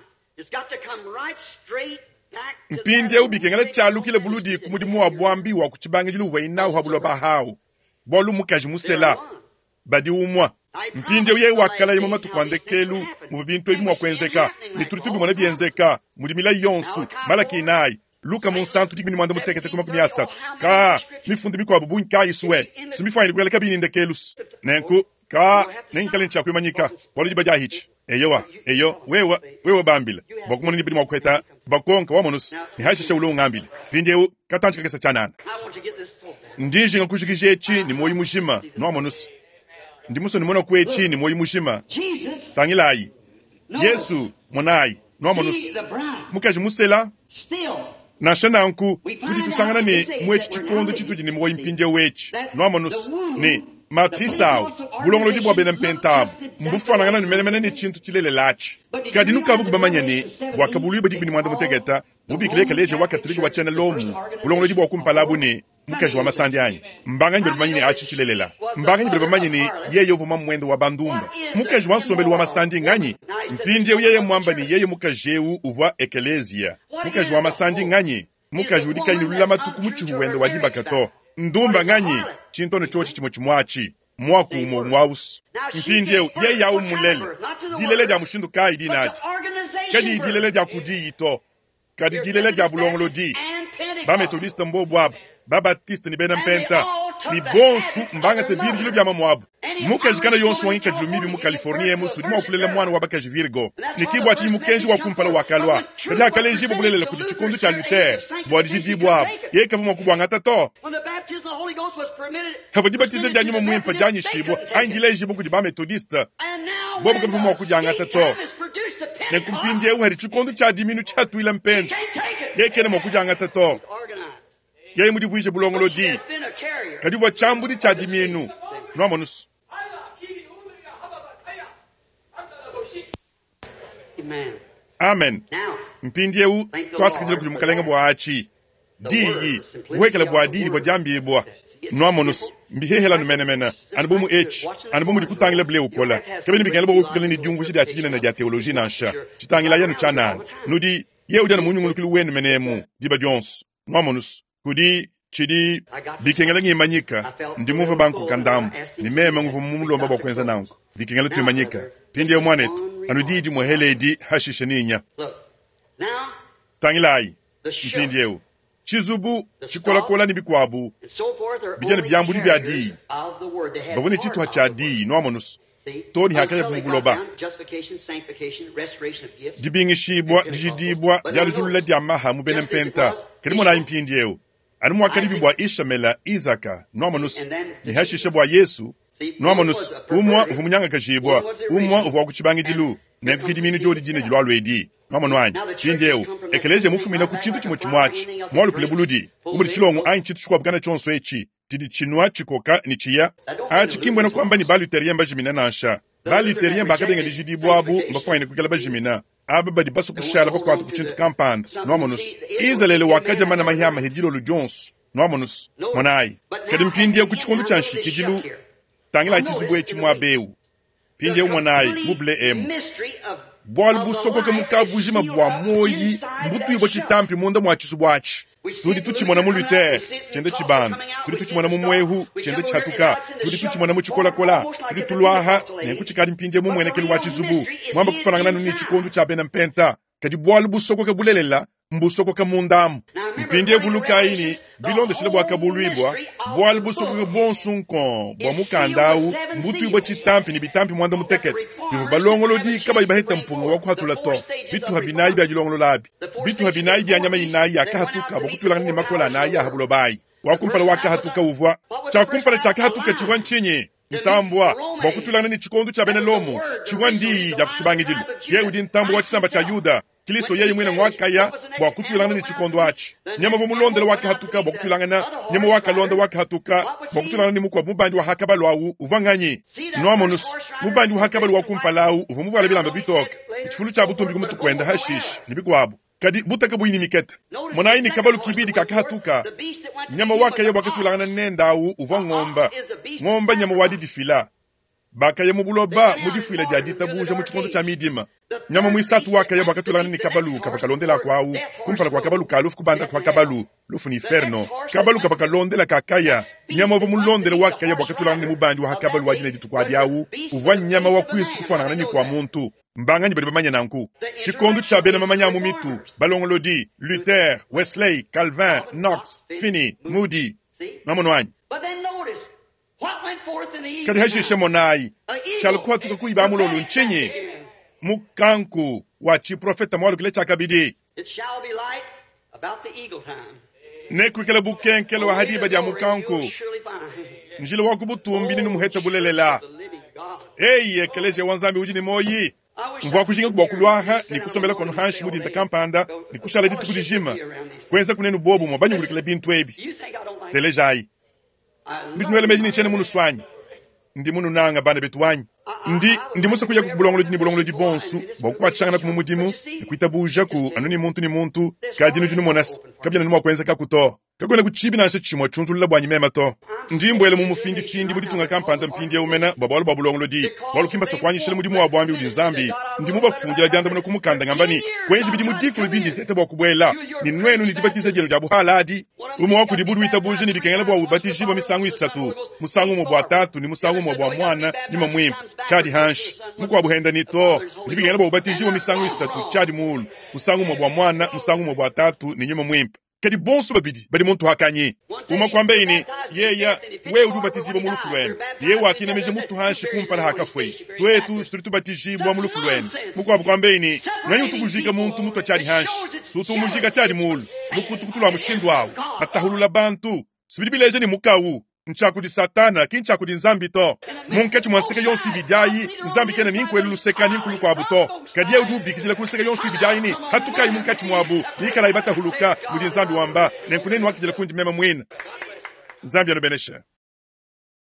mpindi ubi kengele chalukile buludi kumudimu wabuambi wakuchibangijilu wainau habulo bahau bolu mukaji musela badi umwa mpinde uye wakala yimo matukwande kelu mu bintu ebimu akwenzeka mituritu bimona byenzeka muri mila yonsu malaki nai Luka mon santu dibini manda mutekete kuma kumyasa ka mifundi biko abubu nka iswe simifanye kwele kabini ndekelus nenku ka nenkalen cha kwemanyika wali baja hichi eyo wewe bambila bokumoni bini mwakweta bakonka wamonus ni hashisha ulo ngambila pinde katanchika kesa chanana ndije ngakushikije chi ni moyi mushima no wamonus ndimuso ni mwana kwechi ni moyi mushima tangilayi Yesu monayi no wamonus mukaji musela na shana nku tudi tusangana ni mwechi chikondo chituji ni moyi mpinde wechi no wamonus ni matrisao bulongolo di bwa benampentabu mbufana ngana ni menemene ni chintu chilele lachi kadi nuka buku bamanyani wakabulu badi bini mwanda mutegeta mubikile kaleje wakatrigi wachana lomu bulongolo di bwa kumpalabu ni mukaji wa masandi anyi mbanga nyibe bamanyani achi chilelela mbanga nyibe bamanyani yeye uvuma mwendo wa bandumba mukaji wa nsombelu wa masandi nganyi mpinde yeye mwamba ni yeye mukaji uva ekelezia mukaji wa masandi nganyi mukaji udika inulula matuku muchi huwendo wa dibakato ndumba nganyi chintono chochi chimochimwachi mwaku mwausi mpinde ye ya umulele dilele ja mushindu kai dinati kadi dilele ja kudi ito kadi dilele ja bulongolo di ba metodiste mbobwab ba baptiste ni benampenta ni bonsu mbanga te birjulu bya mamwabu mukaji kana yonsu wangi kajilu mibi mu California musu di mwakulele mwana wa bakaji Virgo ni kibwa chi mukenji wa kumpala wakalwa kadi akaleji bubulele kudi chikondo cha Luther bwadiji dibwab ye kavu mwakubwa ngata to hava dibatize janyi mwimpa janyi shibo aingileji buku di ba metodiste bobu kavu mwakubwa ngata to ne kumpinde uhari chikondo cha diminu cha tuila mpenta ye kene mwakubwa ngata to yeye mudi buije bulongolo di kadi vo chambu di chadi mienu no monus. Amen. Mpindi eu twasikijile kujumukalenga bwa achi di wekele bwa di bwa jambi bwa no monus mbihehela no menemena anbumu anbumu di kutangile ble ukola kebeni bigele bwa ukele ni jungu shidi achile na teologie na sha chitangila yanu chana nudi ye udana munyungulu kili wen menemu diba Jones no monus kudi chidi bikengela ngimanyika ndimuva banku kandamu ni mema nguvu mumulomba bwa kwenza nangu bikengela tuyimanyika pindi ya mwanetu anudidi muheledi hashisheninya tangilai mpindi yeu chizubu chikola ni bikwabu bijana byambu di byadi bavuni chitu hachadi no monus toni hakaya kumuguloba dibingishibwa dijidibwa jalujulula diamaha mubenempenta kadi mona impindi yeu anu mwakalibi bwa Ishamela Isaka no monus ni hashisha bwa Yesu no monus umwa uvumunyanga kashibwa umwa uvu kuchibangidilu nekukidimini jodi jine jilo alwedi no monwani pinjeu ekeleje mufumina ku chintu chimo chimwachi mwalu kulebuludi umuri chilongo ayin chitu chukwa bugana chonso echi tidi chinua chikoka ni chiya achikimbwe no kwamba ni baluterien bajimina nansha baluterien bakadenga dijidibwa abu mbafanyine kukela bajimina ababa di basu kushara bakwatu kuchintu kampanda no monus izalele wakaja mana mahiyama hijilo lu Jones no monus monai kadi mpindi kuchikundu chanshikijilu tangila chizibwe chimwa beu pindi monai muble emu bwal busoko ke mukabujima bwa moyi mbutu yibo chitampi munda mwa chisubwachi tudi tuchimona mu Luther chende chibanda tudi tuchimona mu mwehu chende chatuka tudi tuchimona mu chikola tudi tulwaha ne kuchikali mpindi mu mwenekeli wa chizubu mwamba kufanana nuni chikondu cha bena mpenta kadi bwal busoko ke bulelela mbusoko ke mundamu mpindi evulukaini bilondo shile bwa kabuluibwa bwal busoko ke bonsunko bwa mukandau mbutu yibo chitampi ni bitampi mwanda mutekete bivu balongolo di kaba ibaheta mpungo wa kuhatula to bitu habinayi bya jilongolo labi bitu habinayi bya nyama inayi akahatuka bokutula ni makola nayi habulo bayi wakumpala wakahatuka uvwa chakumpala chakahatuka chiwa nchinyi ntambwa bokutula ni chikondu cha benelomo chiwa ndi ya kuchibangidilu ye udi ntambwa chisamba cha Yuda Kristo yeye mwina mwakaya bwa kutulana ni chikondo achi nyama vo mulondele wakahatuka bwa kutulana nyama wakalonda wakahatuka bwa kutulana ni mukwa mubandi wa hakabalwawu uvanganyi no monus mubandi wa hakabalwa kumpalawu uvumuvala bilamba bitok ichifulu cha butumbi kumutukwenda hashish nibikwabo kadi butaka buyini miketa mona ini kabalu kibidi kakahatuka nyama wakaya bwa kutulana nendawu uvangomba ngomba nyama wadi difila bakaye mubuloba mudifila jadita buja muchikondo cha midima nyama mwisatu wakaya bakatulana ni kabalu kabakalondela kwawu kumpala kwa kabalu kalufu kubanda kwa kabalu lufu ni inferno kabalu kabakalondela kakaya nyama vo mulondele wakaya bakatulana ni mubandi wa kabalu wajine ditukwadi awu uva nyama wakwisu kufanana ni kwa muntu mbanga ni bamanya nanku chikondo cha bena mamanya mu mitu balongolodi Luther Wesley Calvin Knox Finney Moody namonwani kadi hashishe monai chalikuwa tukakuiba mulolu nchenye mukanku wa chiprofeta mwalu kile chakabidi nekwikele bukenkele wa hadiba dia mukanku njile wakubutumbi ninu muheta bulelela eye keleje wanzambi ujini moyi mvwa kushinga kubwa kulwaha ni kusomela kono hanshi mudi ntakampanda ni kushala ditu kudijima kwenza kunenu bobu mwabanyu kulikele bintu ebi telejai Bitnuele mejini chene munu swanyi ndi munu nanga bana betuwanyi ndi musa kuya kubulongolo di bonsu bokuwa changana kumumudimu ikuita buja ku anuni muntu kadinu junu monas kabya nimo kwenza kakuto kakone kuchibi na chimo chunzulula bwanyi mema to ndi mbwele mu findi mudi tunga kampanda mpindi ya umena babalo babulongolo di balu kimba sokwanyi shele mudi mu bwambi udi nzambi ndi muba fungira dyanda muno kumukanda ngambani kwenzi bidi mudikulu bindi tete bokubwela ni nwenu ni dibatiza jelo jabu haladi umu waku dibudu itabuji ni bikengele bwa ubatishi bwa misangu isatu musangu mwa tatu ni musangu mwa mwana ni mamwimpa chadi hanshi muko abuhenda ni to ni bikengele bwa ubatishi bwa misangu isatu chadi mulu musangu mwa mwana musangu mwa tatu ni nyuma mwimpa kedi bonsu babidi badi muntu hakanyi uma kwambe ini yeya we udubatizibwa mu lufulweni ye wakine meje mutu hanshi kumpala hakafwe twetu situbatizibwa mu lufulweni muko kwambe ini nanyu tukujika muntu mutu chadi hanshi sutu mujika chadi mulu mukutukutula mushindwa atahulula bantu sibidibileje ni mukawu nchakudi satana kinchakudi nzambi to munketi mwanseke yonsu bijayi nzambi kene ninkwelu luseka ninkulu kwa buto kadiya udu bikijile kuseka yonsu bijayi ni hatuka munketi mwabu nikala ibata huluka mudi nzambi wamba nenkuneni wakijile kundi mema mwina nzambi anobenesha